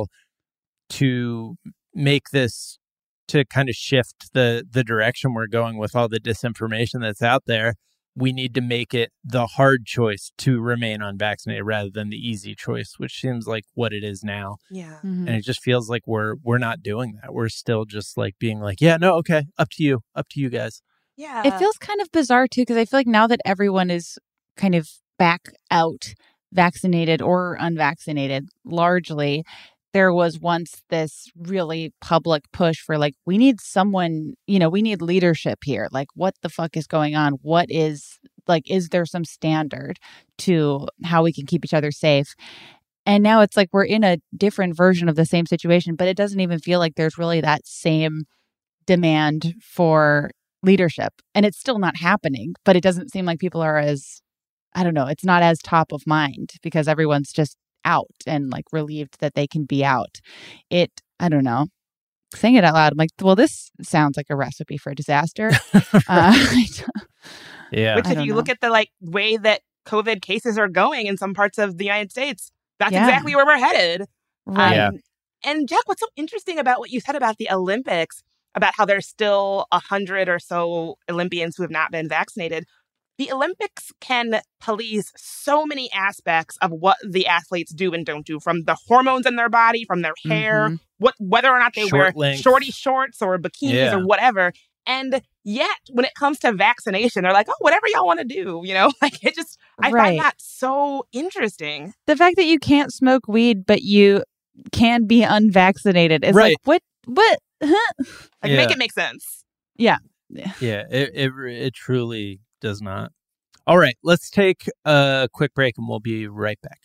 to make this, to kind of shift the, the direction we're going with all the disinformation that's out there. We need to make it the hard choice to remain unvaccinated rather than the easy choice, which seems like what it is now. Yeah. Mm-hmm. And it just feels like we're we're not doing that. We're still just like being like, yeah, no, okay, up to you, up to you guys. Yeah. It feels kind of bizarre, too, because I feel like now that everyone is kind of back out, vaccinated or unvaccinated, largely, there was once this really public push for like, we need someone, you know, we need leadership here. Like, what the fuck is going on? What is like, is there some standard to how we can keep each other safe? And now it's like we're in a different version of the same situation, but it doesn't even feel like there's really that same demand for leadership. And it's still not happening, but it doesn't seem like people are as, I don't know, it's not as top of mind because everyone's just out and like relieved that they can be out. It, I don't know, saying it out loud, I'm like, well, this sounds like a recipe for disaster. uh, yeah. Which if you know. look at the like way that COVID cases are going in some parts of the United States, that's yeah. exactly where we're headed. Right. Um, yeah. And Jack, what's so interesting about what you said about the Olympics, about how there's still a hundred or so Olympians who have not been vaccinated. The Olympics can police so many aspects of what the athletes do and don't do, from the hormones in their body, from their hair, mm-hmm. what whether or not they Short wear length. shorty shorts or bikinis yeah. or whatever. And yet, when it comes to vaccination, they're like, oh, whatever y'all want to do, you know? Like, it just, I right. find that so interesting. The fact that you can't smoke weed, but you can be unvaccinated is right. like, what, what? Huh? Like, yeah. make it make sense. Yeah. Yeah, yeah it, it, it truly does not. All right, let's take a quick break and we'll be right back.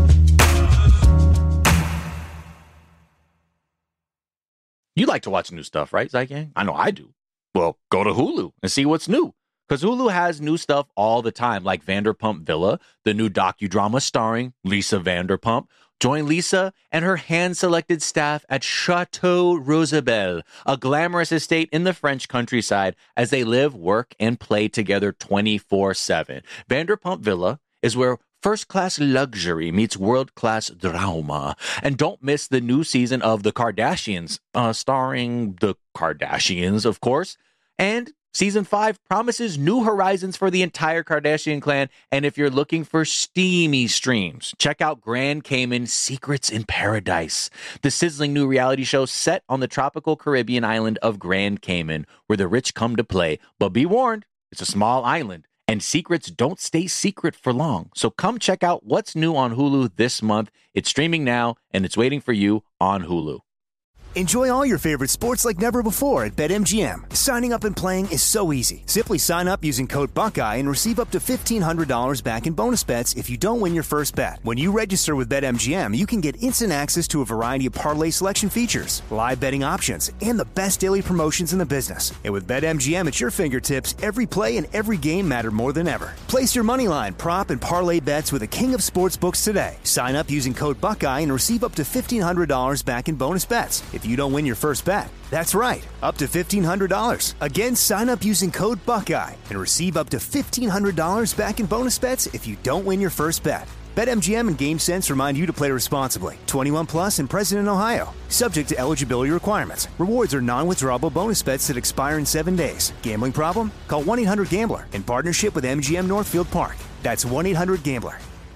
You like to watch new stuff, right, Zygang? I know I do. Well, go to Hulu and see what's new. Because Hulu has new stuff all the time, like Vanderpump Villa, the new docudrama starring Lisa Vanderpump, Join Lisa and her hand-selected staff at Chateau Rosabelle, a glamorous estate in the French countryside, as they live, work, and play together twenty-four seven. Vanderpump Villa is where first-class luxury meets world-class drama. And don't miss the new season of The Kardashians, uh, starring the Kardashians, of course. And Season five promises new horizons for the entire Kardashian clan, and if you're looking for steamy streams, check out Grand Cayman Secrets in Paradise, the sizzling new reality show set on the tropical Caribbean island of Grand Cayman, where the rich come to play. But be warned, it's a small island, and secrets don't stay secret for long. So come check out what's new on Hulu this month. It's streaming now, and it's waiting for you on Hulu. Enjoy all your favorite sports like never before at BetMGM. Signing up and playing is so easy. Simply sign up using code Buckeye and receive up to fifteen hundred dollars back in bonus bets if you don't win your first bet. When you register with BetMGM, you can get instant access to a variety of parlay selection features, live betting options, and the best daily promotions in the business. And with BetMGM at your fingertips, every play and every game matter more than ever. Place your moneyline, prop, and parlay bets with the king of sportsbooks today. Sign up using code Buckeye and receive up to fifteen hundred dollars back in bonus bets if you don't win your first bet. That's right, up to fifteen hundred dollars. Again, sign up using code Buckeye and receive up to fifteen hundred dollars back in bonus bets if you don't win your first bet. BetMGM and GameSense remind you to play responsibly. twenty-one plus and present in Ohio. Subject to eligibility requirements. Rewards are non-withdrawable bonus bets that expire in seven days. Gambling problem? Call one eight hundred gambler in partnership with M G M Northfield Park. That's one eight hundred gambler.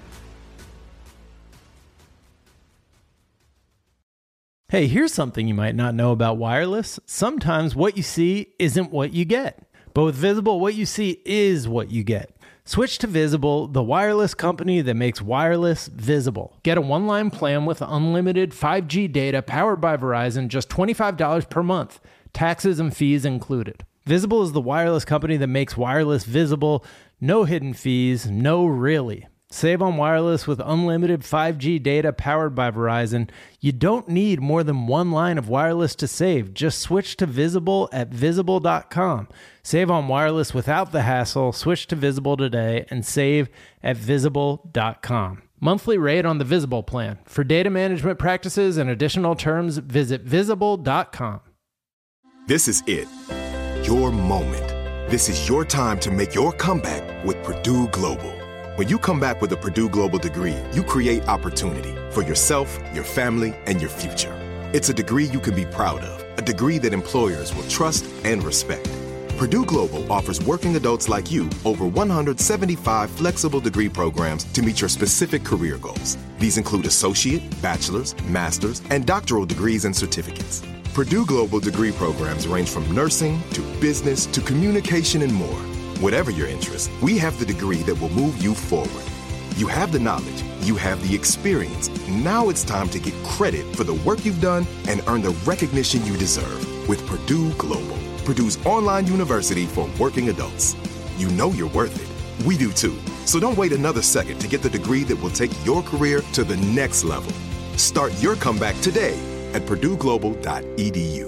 Hey, here's something you might not know about wireless. Sometimes what you see isn't what you get. But with Visible, what you see is what you get. Switch to Visible, the wireless company that makes wireless visible. Get a one-line plan with unlimited five G data powered by Verizon, just twenty-five dollars per month. Taxes and fees included. Visible is the wireless company that makes wireless visible. No hidden fees, no really. Save on wireless with unlimited five G data powered by Verizon. You don't need more than one line of wireless to save. Just switch to Visible at visible dot com. Save on wireless without the hassle. Switch to Visible today and save at visible dot com. Monthly rate on the Visible plan. For data management practices and additional terms, visit visible dot com. This is it. Your moment. This is your time to make your comeback with Purdue Global. When you come back with a Purdue Global degree, you create opportunity for yourself, your family, and your future. It's a degree you can be proud of, a degree that employers will trust and respect. Purdue Global offers working adults like you over one hundred seventy-five flexible degree programs to meet your specific career goals. These include associate, bachelor's, master's, and doctoral degrees and certificates. Purdue Global degree programs range from nursing to business to communication and more. Whatever your interest, we have the degree that will move you forward. You have the knowledge, you have the experience. Now it's time to get credit for the work you've done and earn the recognition you deserve with Purdue Global, Purdue's online university for working adults. You know you're worth it. We do too. So don't wait another second to get the degree that will take your career to the next level. Start your comeback today at purdue global dot e d u.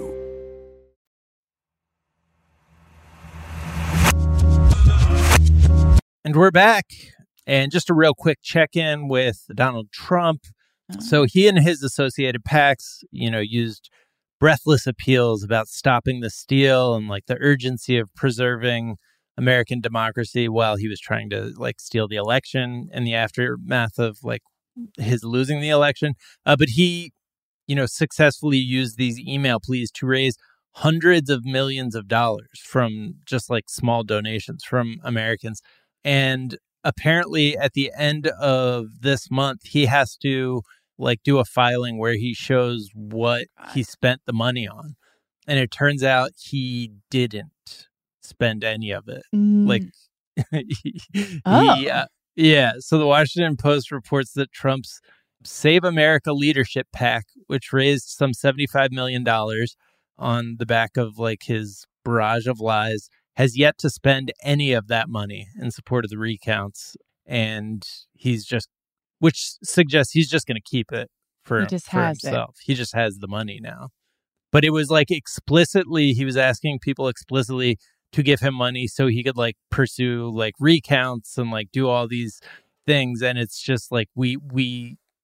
And we're back. And just a real quick check-in with Donald Trump. Oh. So he and his associated PACs, you know, used breathless appeals about stopping the steal and like the urgency of preserving American democracy while he was trying to like steal the election in the aftermath of like his losing the election. Uh, but he, you know, successfully used these email pleas to raise hundreds of millions of dollars from just like small donations from Americans. And apparently at the end of this month, he has to like do a filing where he shows what he spent the money on. And it turns out he didn't spend any of it. Mm. Like, he, oh. he, uh, yeah. So the Washington Post reports that Trump's Save America Leadership PAC, which raised some seventy-five million dollars on the back of like his barrage of lies, has yet to spend any of that money in support of the recounts. And he's just, which suggests he's just going to keep it for, he just for has himself. It. He just has the money now. But it was like explicitly, he was asking people explicitly to give him money so he could like pursue like recounts and like do all these things. And it's just like, we, we,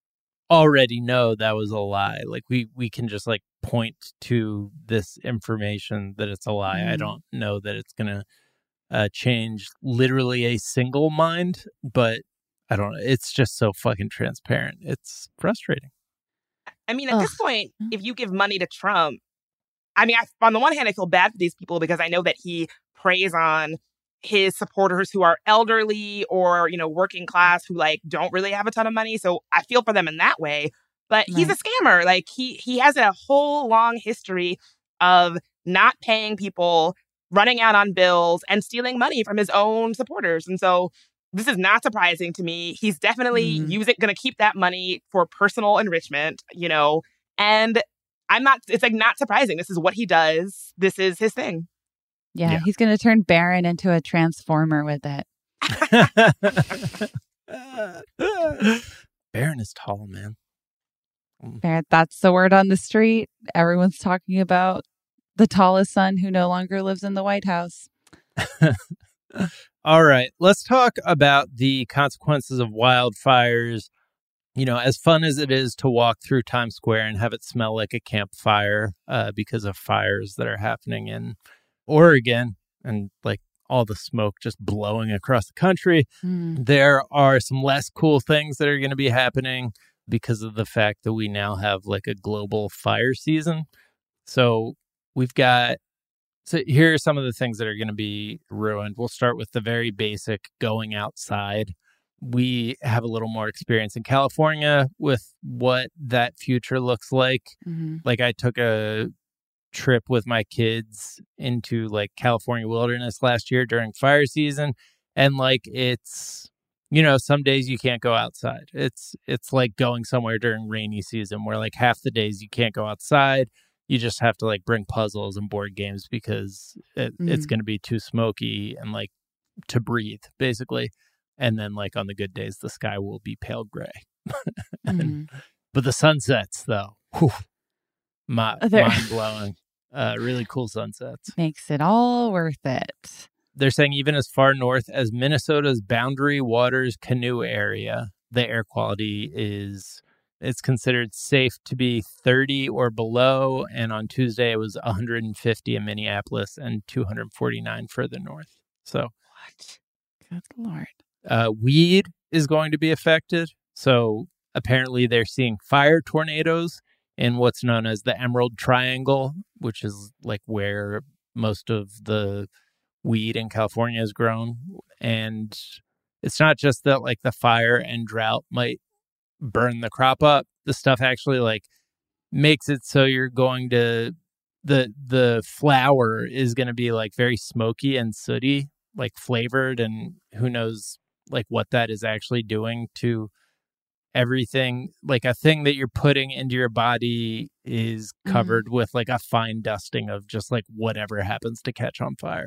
already know that was a lie. Like we we can just like point to this information that it's a lie. Mm. I don't know that it's going to uh, change literally a single mind, but I don't know. It's just so fucking transparent. It's frustrating. I mean, at Ugh. this point, if you give money to Trump, I mean, I, on the one hand, I feel bad for these people because I know that he preys on his supporters who are elderly or, you know, working class who like don't really have a ton of money. So I feel for them in that way. But right. he's a scammer. Like he he has a whole long history of not paying people, running out on bills, and stealing money from his own supporters. And so this is not surprising to me. He's definitely mm. using going to keep that money for personal enrichment, you know, and I'm not, it's like not surprising. This is what he does. This is his thing. Yeah, yeah. He's going to turn Barron into a transformer with it. Barron is tall, man. Barron, that's the word on the street. Everyone's talking about the tallest son who no longer lives in the White House. All right, let's talk about the consequences of wildfires. You know, as fun as it is to walk through Times Square and have it smell like a campfire uh, because of fires that are happening in Oregon and like all the smoke just blowing across the country, mm. there are some less cool things that are going to be happening because of the fact that we now have like a global fire season. So we've got, so here are some of the things that are going to be ruined. We'll start with the very basic going outside. We have a little more experience in California with what that future looks like. Mm-hmm. Like I took a trip with my kids into like California wilderness last year during fire season. And like, it's, you know, some days you can't go outside. It's, it's like going somewhere during rainy season where like half the days you can't go outside. You just have to like bring puzzles and board games because it, mm-hmm. it's going to be too smoky and like to breathe basically. And then, like, on the good days, the sky will be pale gray. and, mm-hmm. But the sunsets, though, whew, my, mind-blowing. Uh, really cool sunsets. Makes it all worth it. They're saying even as far north as Minnesota's Boundary Waters Canoe area, the air quality is, it's considered safe to be thirty or below. And on Tuesday, it was one hundred fifty in Minneapolis and two hundred forty-nine further north. So, what? Good Lord. Uh, weed is going to be affected. So apparently they're seeing fire tornadoes in what's known as the Emerald Triangle, which is like where most of the weed in California is grown. And it's not just that like the fire and drought might burn the crop up. The stuff actually like makes it so you're going to, the the flour is going to be like very smoky and sooty, like flavored, and who knows like what that is actually doing to everything. Like a thing that you're putting into your body is covered mm. with like a fine dusting of just like whatever happens to catch on fire.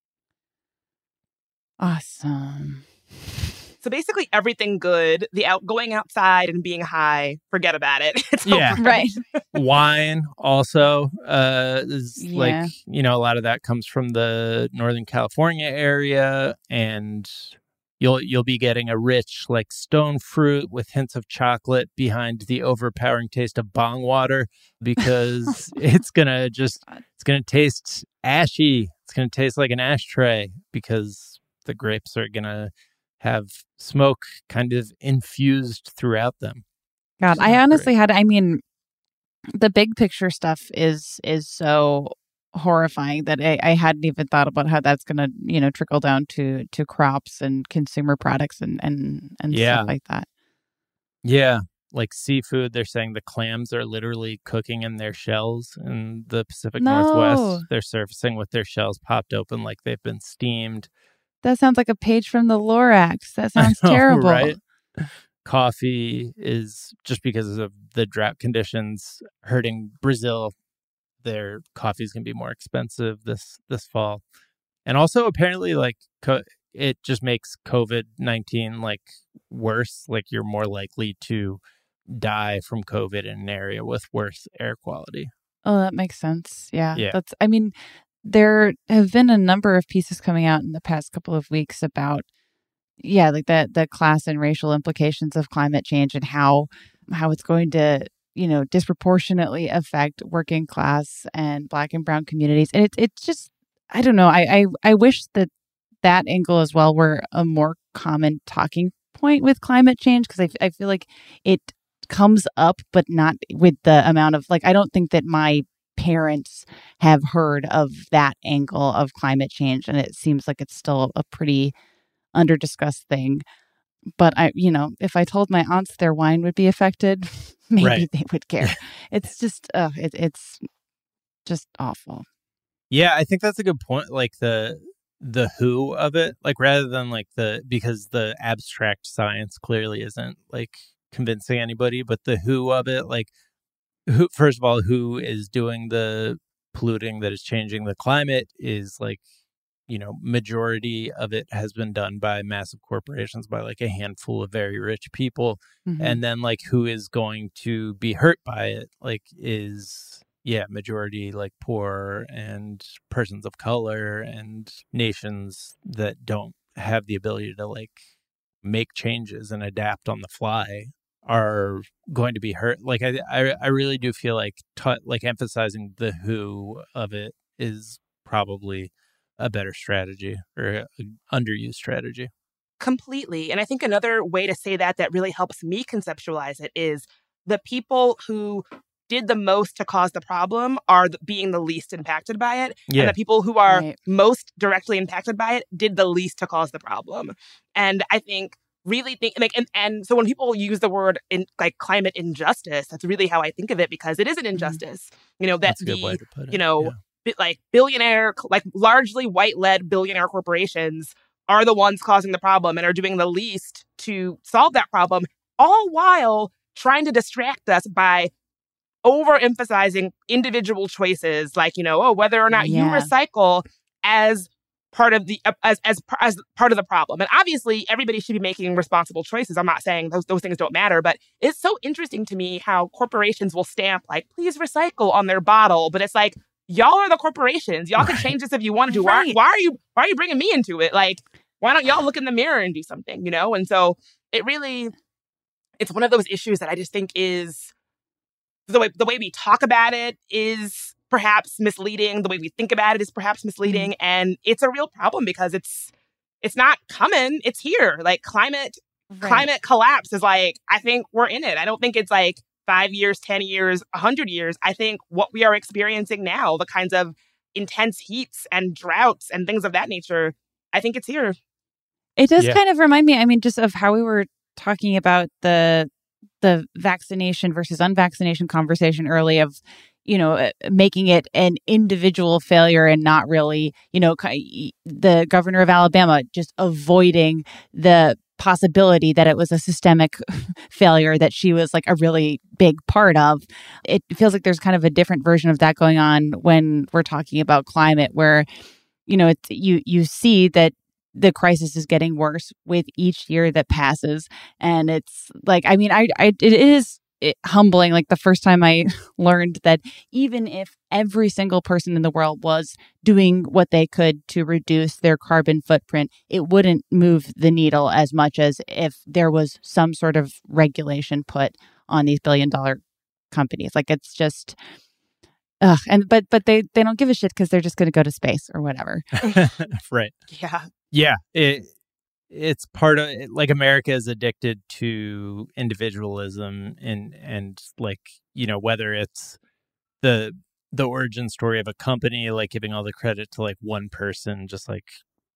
Awesome. So basically everything good, the out going outside and being high, forget about it. It's yeah. over. Right. Wine also uh, is yeah. like, you know, a lot of that comes from the Northern California area, and You'll you'll be getting a rich, like, stone fruit with hints of chocolate behind the overpowering taste of bong water because it's going to just, it's going to taste ashy. It's going to taste like an ashtray because the grapes are going to have smoke kind of infused throughout them. God, I honestly great. had, I mean, the big picture stuff is is so horrifying that I, I hadn't even thought about how that's going to, you know, trickle down to to crops and consumer products and and, and yeah. stuff like that. Yeah. Like seafood, they're saying the clams are literally cooking in their shells in the Pacific no. Northwest. They're surfacing with their shells popped open like they've been steamed. That sounds like a page from the Lorax. That sounds know, terrible. Right? Coffee is, just because of the drought conditions hurting Brazil, their coffees can be more expensive this this fall. And also apparently like co- it just makes COVID nineteen like worse. Like you're more likely to die from COVID in an area with worse air quality. Oh, that makes sense. Yeah. Yeah. That's, I mean, there have been a number of pieces coming out in the past couple of weeks about, yeah, like the, the class and racial implications of climate change and how how it's going to, you know, disproportionately affect working class and Black and brown communities. And it's it's just, I don't know. I, I, I wish that that angle as well were a more common talking point with climate change, because I, I feel like it comes up, but not with the amount of, like, I don't think that my parents have heard of that angle of climate change. And it seems like it's still a pretty under discussed thing. But I, you know, if I told my aunts their wine would be affected, maybe right. they would care. It's just, uh, it, it's just awful. Yeah, I think that's a good point. Like the the who of it, like rather than like the, because the abstract science clearly isn't like convincing anybody, but the who of it, like who, first of all, who is doing the polluting that is changing the climate is like, you know, majority of it has been done by massive corporations, by like a handful of very rich people. Mm-hmm. And then like who is going to be hurt by it, like is, yeah, majority like poor and persons of color and nations that don't have the ability to like make changes and adapt on the fly are going to be hurt. Like I, I, I really do feel like t- like emphasizing the who of it is probably a better strategy or an underused strategy. Completely. And I think another way to say that that really helps me conceptualize it is the people who did the most to cause the problem are the, being the least impacted by it. Yeah. And the people who are right. most directly impacted by it did the least to cause the problem. And I think really think like and, and so when people use the word in like climate injustice, that's really how I think of it, because it is an injustice. Mm-hmm. You know, that the you know yeah. bit like billionaire, like largely white-led billionaire corporations are the ones causing the problem and are doing the least to solve that problem, all while trying to distract us by overemphasizing individual choices, like, you know, oh, whether or not yeah. you recycle as part of the as as as part of the problem. And obviously, everybody should be making responsible choices. I'm not saying those those things don't matter, but it's so interesting to me how corporations will stamp like, please recycle on their bottle, but it's like, y'all are the corporations. Y'all right. can change this if you want to. Right. Why, why are you why are you bringing me into it? Like, why don't y'all look in the mirror and do something, you know? And so it really, it's one of those issues that I just think is the way the way we talk about it is perhaps misleading. The way we think about it is perhaps misleading. Mm-hmm. And it's a real problem because it's it's not coming. It's here. Like climate right. climate collapse is like, I think we're in it. I don't think it's like five years, ten years, a hundred years. I think what we are experiencing now, the kinds of intense heats and droughts and things of that nature, I think it's here. It does yeah. kind of remind me, I mean, just of how we were talking about the the vaccination versus unvaccination conversation early of, you know, making it an individual failure and not really, you know, the governor of Alabama just avoiding the possibility that it was a systemic failure that she was like a really big part of. It feels like there's kind of a different version of that going on when we're talking about climate, where, you know, it's, you you see that the crisis is getting worse with each year that passes. And it's like, I mean, I, I it is it, humbling. Like the first time I learned that even if every single person in the world was doing what they could to reduce their carbon footprint, it wouldn't move the needle as much as if there was some sort of regulation put on these billion dollar companies. Like it's just, ugh. And but but they they don't give a shit because they're just going to go to space or whatever. Right. Yeah. Yeah. It it's part of like America is addicted to individualism and and like, you know, whether it's the the origin story of a company, like giving all the credit to like one person, just like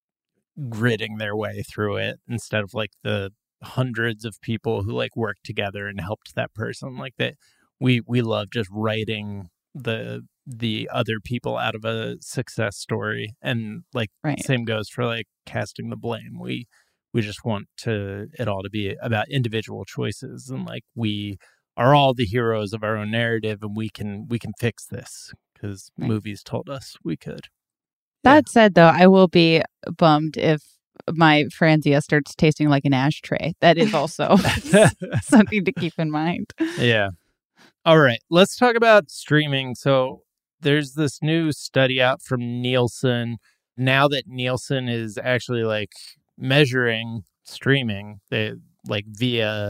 gritting their way through it instead of like the hundreds of people who like worked together and helped that person. Like that, we we love just writing the the other people out of a success story, and like right. same goes for like casting the blame. We we just want to it all to be about individual choices, and like we are all the heroes of our own narrative, and we can we can fix this because right. movies told us we could. That yeah. said, though, I will be bummed if my Franzia starts tasting like an ashtray. That is also something to keep in mind. Yeah. All right. Let's talk about streaming. So there's this new study out from Nielsen. Now that Nielsen is actually like measuring streaming, they like via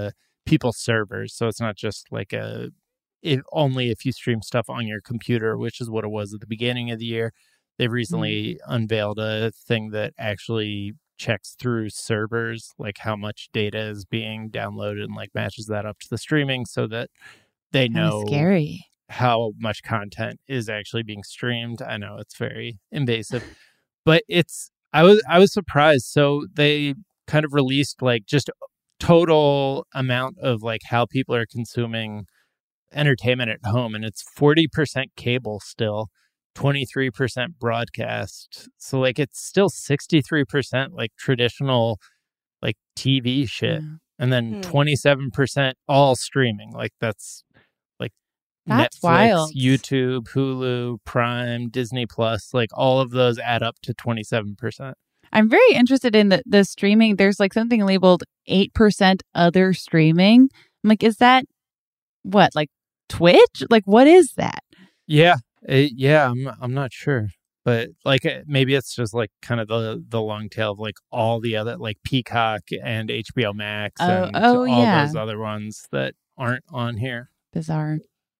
people's servers. So it's not just like a if only if you stream stuff on your computer, which is what it was at the beginning of the year. They've recently mm. unveiled a thing that actually checks through servers, like how much data is being downloaded and like matches that up to the streaming so that they know scary. how much content is actually being streamed. I know it's very invasive, but it's I was I was surprised. So they kind of released like just total amount of like how people are consuming entertainment at home, and it's forty percent cable still, twenty-three percent broadcast. So like it's still sixty-three percent like traditional like T V shit, mm. and then mm. twenty-seven percent all streaming. Like that's like that's Netflix, wild. YouTube, Hulu, Prime, Disney Plus, like all of those add up to twenty-seven percent. I'm very interested in the, the streaming. There's like something labeled eight percent other streaming. I'm like, is that what, like Twitch? Like, what is that? Yeah. It, yeah, I'm I'm not sure. But like maybe it's just like kind of the, the long tail of like all the other like Peacock and H B O Max oh, and oh, all yeah. those other ones that aren't on here. Bizarre.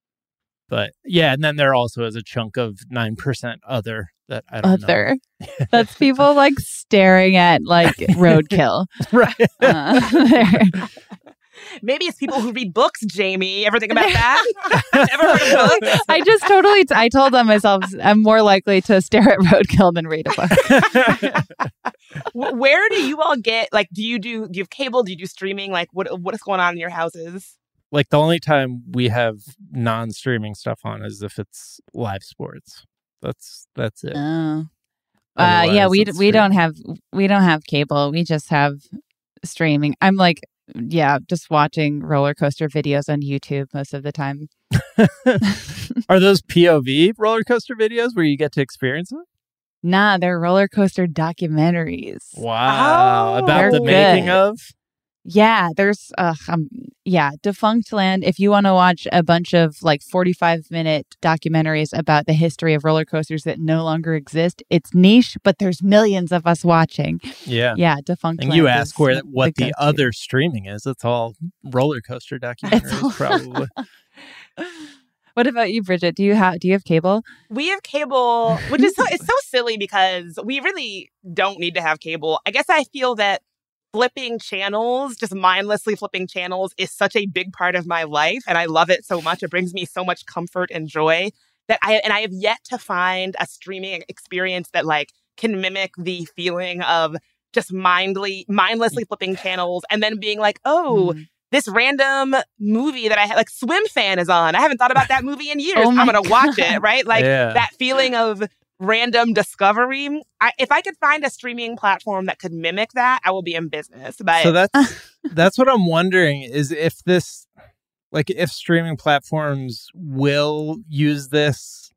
But yeah, and then there also is a chunk of nine percent other that I don't other. know. That's people like staring at like roadkill. Right. Uh, Maybe it's people who read books, Jamie. Ever think about that? Ever heard of books? I just totally, t- I told them myself, I'm more likely to stare at roadkill than read a book. Where do you all get, like, do you do, do you have cable? Do you do streaming? Like, what what is going on in your houses? Like the only time we have non-streaming stuff on is if it's live sports. That's that's it. Oh, uh, yeah. We d- we don't have we don't have cable. We just have streaming. I'm like, yeah, just watching roller coaster videos on YouTube most of the time. Are those P O V roller coaster videos where you get to experience it? Nah, they're roller coaster documentaries. Wow, oh, about the good. making of. Yeah, there's, uh, um, yeah, Defunct Land. If you want to watch a bunch of like forty-five minute documentaries about the history of roller coasters that no longer exist, it's niche, but there's millions of us watching. Yeah. Yeah, Defunct and Land. You ask where the, what the, the other streaming is. It's all roller coaster documentaries, all... probably. What about you, Bridget? Do you have do you have cable? We have cable, which is so, it's so silly because we really don't need to have cable. I guess I feel that flipping channels, just mindlessly flipping channels, is such a big part of my life, and I love it so much. It brings me so much comfort and joy that I and I have yet to find a streaming experience that like can mimic the feeling of just mindly mindlessly flipping channels and then being like, oh. Mm. This random movie that I had, like Swim Fan is on. I haven't thought about that movie in years. Oh I'm going to watch God. it, right? Like yeah. that feeling of random discovery. I, if I could find a streaming platform that could mimic that, I will be in business. But so that's that's what I'm wondering is if this, like if streaming platforms will use this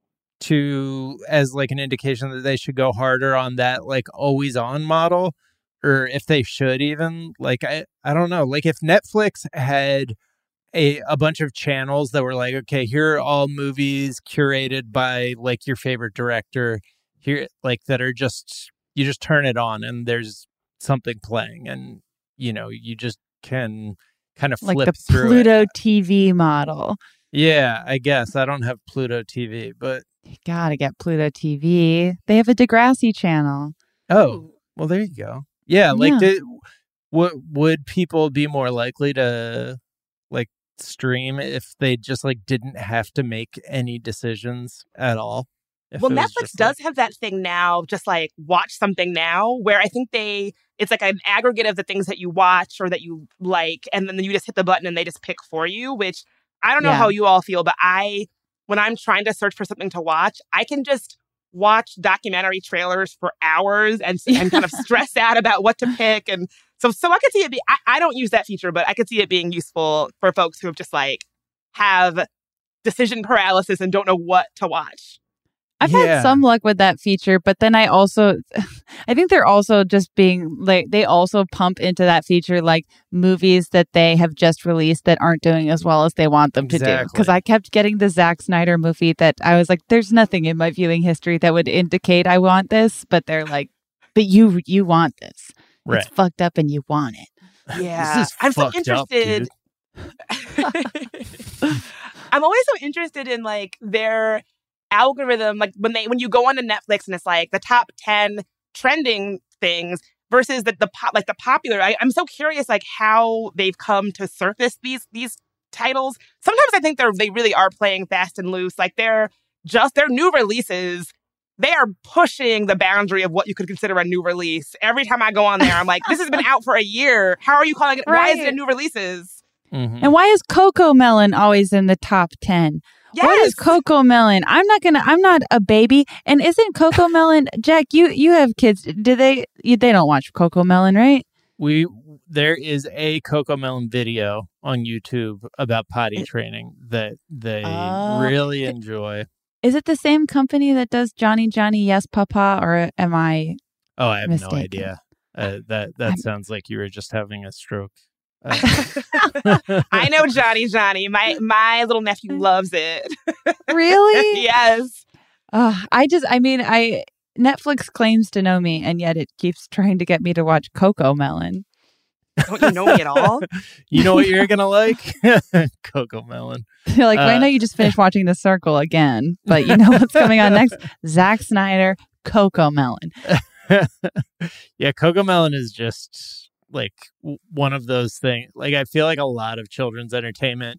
to as like an indication that they should go harder on that like always on model. Or if they should even, like, I, I don't know. Like, if Netflix had a, a bunch of channels that were like, okay, here are all movies curated by, like, your favorite director, here, like, that are just, you just turn it on and there's something playing and, you know, you just can kind of flip like the through Pluto it. T V model. Yeah, I guess. I don't have Pluto T V, but... You gotta get Pluto T V. They have a Degrassi channel. Oh, well, there you go. Yeah, like, yeah. Did, what would people be more likely to like stream if they just like didn't have to make any decisions at all? If well, it was Netflix just, does like... have that thing now, just like watch something now, where I think they it's like an aggregate of the things that you watch or that you like, and then you just hit the button and they just pick for you. Which I don't know yeah. how you all feel, but I when I'm trying to search for something to watch, I can just watch documentary trailers for hours and, and kind of stress out about what to pick. And so so I could see it be, I, I don't use that feature, but I could see it being useful for folks who have just like have decision paralysis and don't know what to watch. I've yeah. had some luck with that feature, but then I also, I think they're also just being like, they also pump into that feature like movies that they have just released that aren't doing as well as they want them exactly. to do. Because I kept getting the Zack Snyder movie that I was like, there's nothing in my viewing history that would indicate I want this, but they're like, but you you want this. Right. It's fucked up and you want it. Yeah. This is I'm so fucked up, interested. dude. I'm always so interested in like their algorithm, like when they when you go onto Netflix and it's like the top ten trending things versus the the pop like the popular. I, I'm so curious like how they've come to surface these these titles. Sometimes I think they're they really are playing fast and loose. Like they're just their new releases. They are pushing the boundary of what you could consider a new release. Every time I go on there, I'm like, this has been out for a year. How are you calling it? Right. Why is it a new releases? Mm-hmm. And why is Coco Melon always in the top ten? Yes. What is Coco Melon? I'm not gonna. I'm not a baby. And isn't Coco Melon, Jack? You you have kids. Do they? You, they don't watch Coco Melon, right? We there is a Coco Melon video on YouTube about potty it, training that they uh, really enjoy. Is it the same company that does Johnny Johnny Yes Papa, or am I? Oh, I have mistaken? no idea. Uh, that that I'm... sounds like you were just having a stroke. Uh. I know Johnny Johnny. My my little nephew loves it. Really? Yes. Uh, I just, I mean, I Netflix claims to know me, and yet it keeps trying to get me to watch Coco Melon. Don't you know me at all? You know what you're gonna like? Coco Melon. You're like, uh, well, I know you just finished watching The Circle again, but you know what's coming on next? Zack Snyder, Coco Melon. Yeah, Coco Melon is just like w- one of those things. Like, I feel like a lot of children's entertainment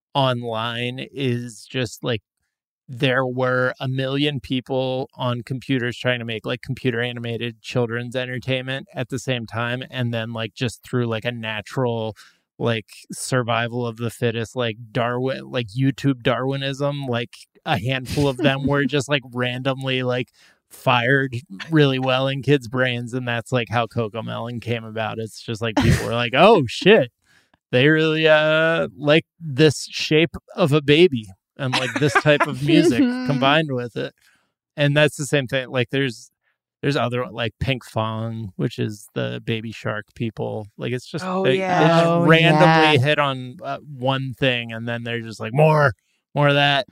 online is just like there were a million people on computers trying to make like computer animated children's entertainment at the same time. And then like just through like a natural like survival of the fittest, like Darwin, like YouTube Darwinism, like a handful of them were just like randomly like fired really well in kids' brains. And that's like how Coco Melon came about. It's just like people were like, oh shit, they really uh like this shape of a baby. And like this type of music combined with it. And that's the same thing. Like there's there's other like Pinkfong, which is the Baby Shark people. Like it's just, oh, they, yeah. they just oh, randomly yeah. hit on uh, one thing. And then they're just like, more, more of that.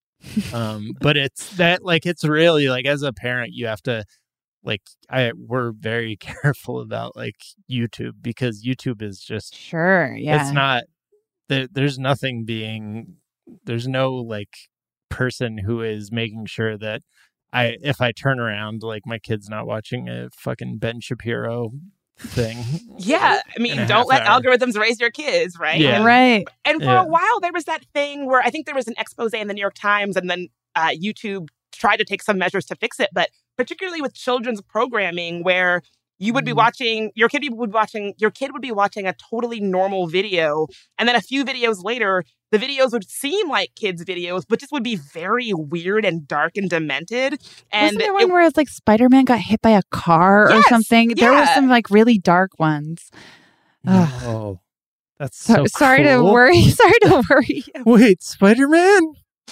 um, but it's that like, it's really like as a parent, you have to like, I we're very careful about like YouTube because YouTube is just. Sure. Yeah. It's not, there, there's nothing being. There's no like person who is making sure that I, if I turn around, like my kid's not watching a fucking Ben Shapiro thing. Yeah. I mean, don't let hour. algorithms raise your kids, right? Yeah. And, right. And for yeah. a while, there was that thing where I think there was an expose in the New York Times and then uh, YouTube tried to take some measures to fix it. But particularly with children's programming where you would be watching, your kid would be watching, your kid would be watching a totally normal video. And then a few videos later, the videos would seem like kids' videos, but just would be very weird and dark and demented. And wasn't there one it, where it's like Spider-Man got hit by a car yes, or something? Yeah. There were some like really dark ones. Oh, that's so, so sorry cool. to worry. Sorry to worry. Wait, Spider-Man?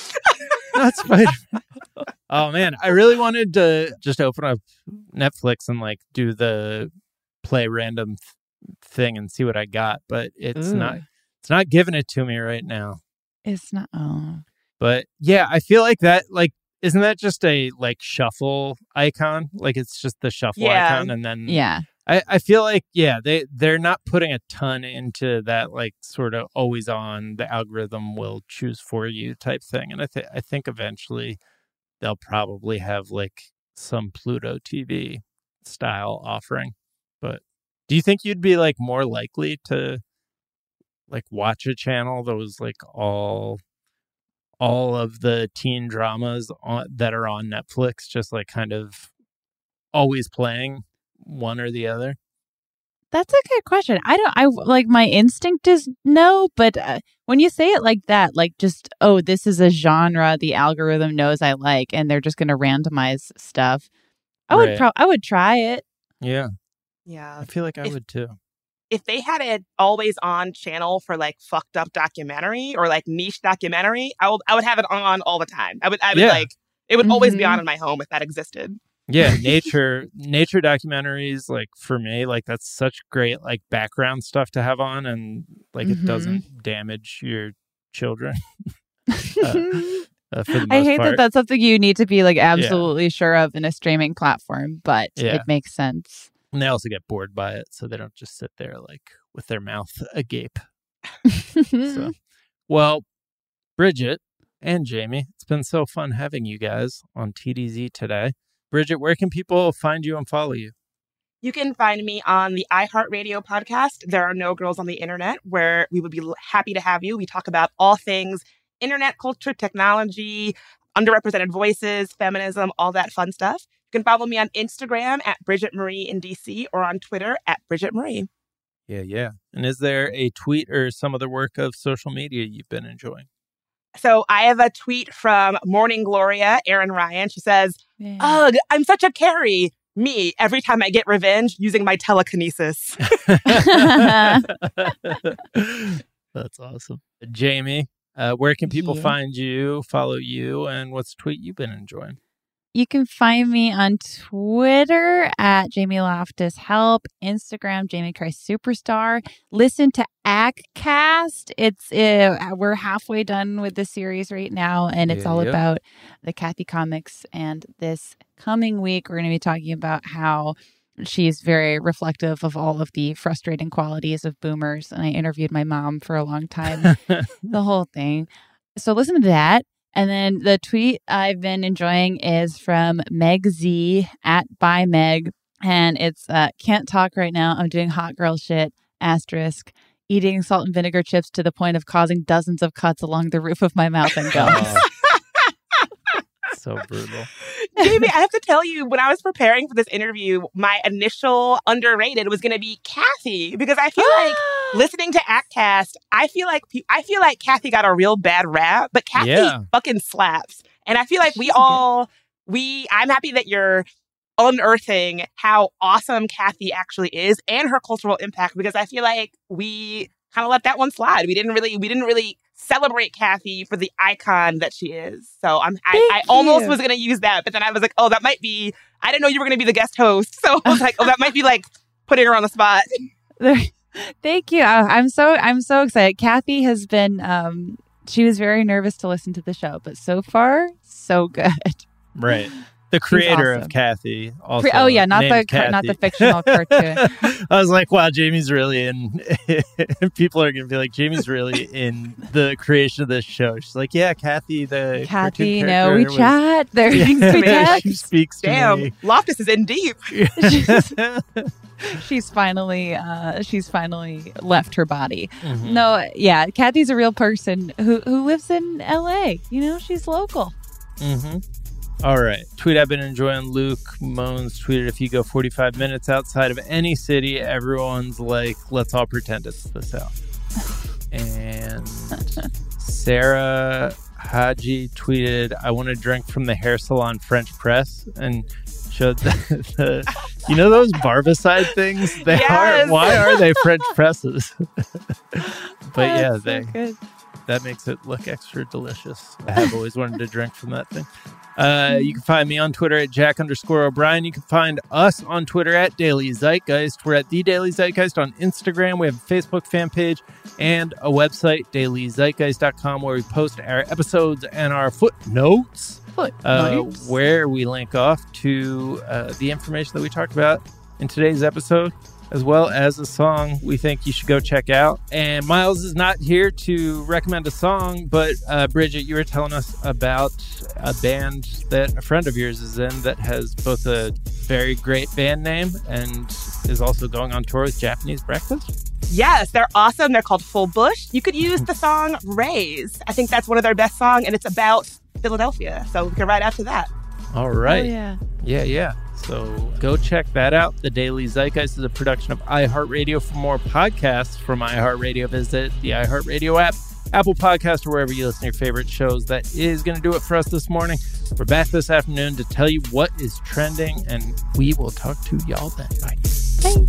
Not Spider-Man. Oh man, I really wanted to just open up Netflix and like do the play random th- thing and see what I got, but it's Ooh. not. It's not giving it to me right now. It's not. Oh. But yeah, I feel like that. Like, isn't that just a like shuffle icon? Like it's just the shuffle yeah. icon, and then yeah. I, I feel like yeah, they they're not putting a ton into that like sort of always on. The algorithm will choose for you type thing, and I think I think eventually they'll probably have like some Pluto T V style offering. But do you think you'd be like more likely to like watch a channel that was like all all of the teen dramas on, that are on Netflix, just like kind of always playing one or the other? That's a good question. I don't, I like my instinct is no, but uh, when you say it like that, like just, oh, this is a genre the algorithm knows I like, and they're just going to randomize stuff. I right. would pro- I would try it. Yeah. Yeah. I feel like I if, would too. If they had an always on channel for like fucked up documentary or like niche documentary, I would, I would have it on all the time. I would, I would yeah. like, it would mm-hmm. always be on in my home if that existed. Yeah, nature nature documentaries, like for me, like that's such great like background stuff to have on, and like mm-hmm. it doesn't damage your children. uh, uh, for the most I hate part. that that's something you need to be like absolutely yeah. sure of in a streaming platform, but yeah. it makes sense. And they also get bored by it, so they don't just sit there like with their mouth agape. So, well, Bridget and Jamie, it's been so fun having you guys on T D Z today. Bridget, where can people find you and follow you? You can find me on the iHeartRadio podcast, There Are No Girls on the Internet, where we would be happy to have you. We talk about all things internet culture, technology, underrepresented voices, feminism, all that fun stuff. You can follow me on Instagram at Bridget Marie in D C or on Twitter at Bridget Marie. Yeah, yeah. And is there a tweet or some other work of social media you've been enjoying? So I have a tweet from Morning Gloria, Erin Ryan. She says, Yeah. ugh, I'm such a Carrie. Me, every time I get revenge using my telekinesis. That's awesome. Jamie, uh, where can people Yeah. find you, follow you, and what's the tweet you've been enjoying? You can find me on Twitter at Jamie Loftus Help, Instagram Jamie Christ Superstar. Listen to ACTcast. It's uh, we're halfway done with the series right now, and it's Yeah, all yeah. about the Kathy comics. And this coming week, we're going to be talking about how she's very reflective of all of the frustrating qualities of boomers. And I interviewed my mom for a long time, the whole thing. So listen to that. And then the tweet I've been enjoying is from Meg Z at by Meg. And it's uh, can't talk right now. I'm doing hot girl shit, asterisk, eating salt and vinegar chips to the point of causing dozens of cuts along the roof of my mouth and gums. Oh. So brutal. Jamie, I have to tell you, when I was preparing for this interview, my initial underrated was going to be Kathy, because I feel like listening to ACTcast, I feel like pe- I feel like Kathy got a real bad rap, but Kathy Yeah. fucking slaps. And I feel like we She's all we I'm happy that you're unearthing how awesome Kathy actually is and her cultural impact, because I feel like we kind of let that one slide. We didn't really we didn't really celebrate Kathy for the icon that she is. So I'm I, Thank I almost you. was gonna use that, but then I was like, oh, that might be I didn't know you were gonna be the guest host. So I was like, oh, that might be like putting her on the spot. Thank you. I- I'm so I'm so excited. Kathy has been um she was very nervous to listen to the show, but so far so good. Right. The creator awesome. of Kathy. Also Pre- oh yeah, not the named car- not the Kathy. fictional cartoon. I was like, wow, Jamie's really in. People are going to be like, Jamie's really in the creation of this show. She's like, yeah, Kathy, the Kathy, cartoon no, we character was- chat. There Yeah, we Amazing. text. she speaks to Damn, me. Loftus is in deep. she's finally uh she's finally left her body. Mhm. No, yeah, Kathy's a real person who who lives in L A. You know, she's local. Mm-hmm. All right. Tweet I've been enjoying. Luke Moans tweeted, if you go forty-five minutes outside of any city, everyone's like, let's all pretend it's the South. And Sarah Haji tweeted, I want to drink from the hair salon French press, and showed the, the you know those barbicide things? They Yes. are, why are they French presses? But yeah, That's so they good. that makes it look extra delicious. I have always wanted to drink from that thing. Uh, you can find me on Twitter at Jack underscore O'Brien. You can find us on Twitter at Daily Zeitgeist. We're at The Daily Zeitgeist on Instagram. We have a Facebook fan page and a website, daily zeitgeist dot com, where we post our episodes and our footnotes, uh, Footnotes. where we link off to uh, the information that we talked about in today's episode, as well as a song we think you should go check out. And Miles is not here to recommend a song, but uh, Bridget, you were telling us about a band that a friend of yours is in that has both a very great band name and is also going on tour with Japanese Breakfast. Yes, they're awesome. They're called Full Bush. You could use the song Raise. I think that's one of their best songs, and it's about Philadelphia. So we can ride after that. All right. Oh, yeah. Yeah, yeah. So go check that out. The Daily Zeitgeist is a production of iHeartRadio. For more podcasts from iHeartRadio, visit the iHeartRadio app, Apple Podcast, or wherever you listen to your favorite shows. That is going to do it for us this morning. We're back this afternoon to tell you what is trending, and we will talk to y'all then. Bye. Bye.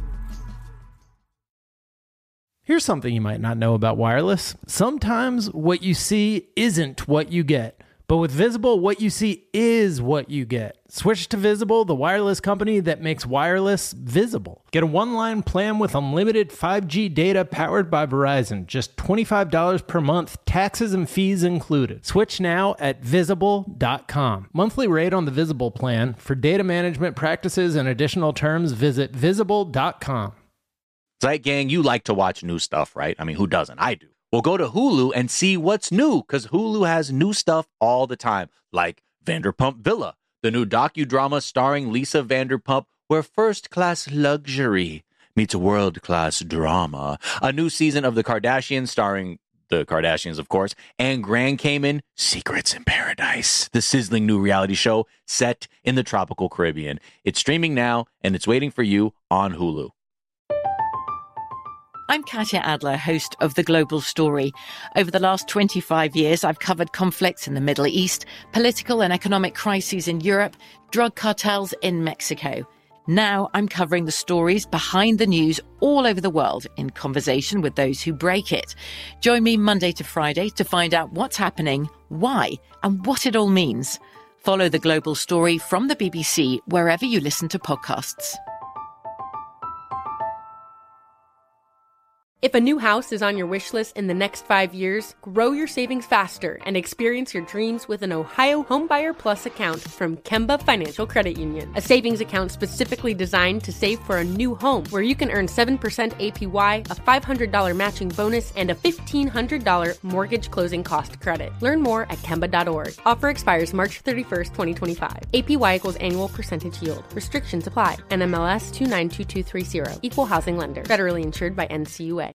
Here's something you might not know about wireless. Sometimes what you see isn't what you get. But with Visible, what you see is what you get. Switch to Visible, the wireless company that makes wireless visible. Get a one-line plan with unlimited five G data powered by Verizon. Just twenty-five dollars per month, taxes and fees included. Switch now at visible dot com. Monthly rate on the Visible plan. For data management practices and additional terms, visit visible dot com. Zeit Gang, you like to watch new stuff, right? I mean, who doesn't? I do. Well, go to Hulu and see what's new, because Hulu has new stuff all the time, like Vanderpump Villa, the new docudrama starring Lisa Vanderpump, where first-class luxury meets world-class drama. A new season of The Kardashians starring the Kardashians, of course, and Grand Cayman, Secrets in Paradise, the sizzling new reality show set in the tropical Caribbean. It's streaming now, and it's waiting for you on Hulu. I'm Katya Adler, host of The Global Story. Over the last twenty-five years, I've covered conflicts in the Middle East, political and economic crises in Europe, drug cartels in Mexico. Now I'm covering the stories behind the news all over the world in conversation with those who break it. Join me Monday to Friday to find out what's happening, why, and what it all means. Follow The Global Story from the B B C wherever you listen to podcasts. If a new house is on your wish list in the next five years, grow your savings faster and experience your dreams with an Ohio Homebuyer Plus account from Kemba Financial Credit Union. A savings account specifically designed to save for a new home, where you can earn seven percent A P Y, a five hundred dollars matching bonus, and a fifteen hundred dollars mortgage closing cost credit. Learn more at Kemba dot org. Offer expires March thirty-first, twenty twenty-five. A P Y equals annual percentage yield. Restrictions apply. N M L S two nine two two three zero. Equal housing lender. Federally insured by N C U A.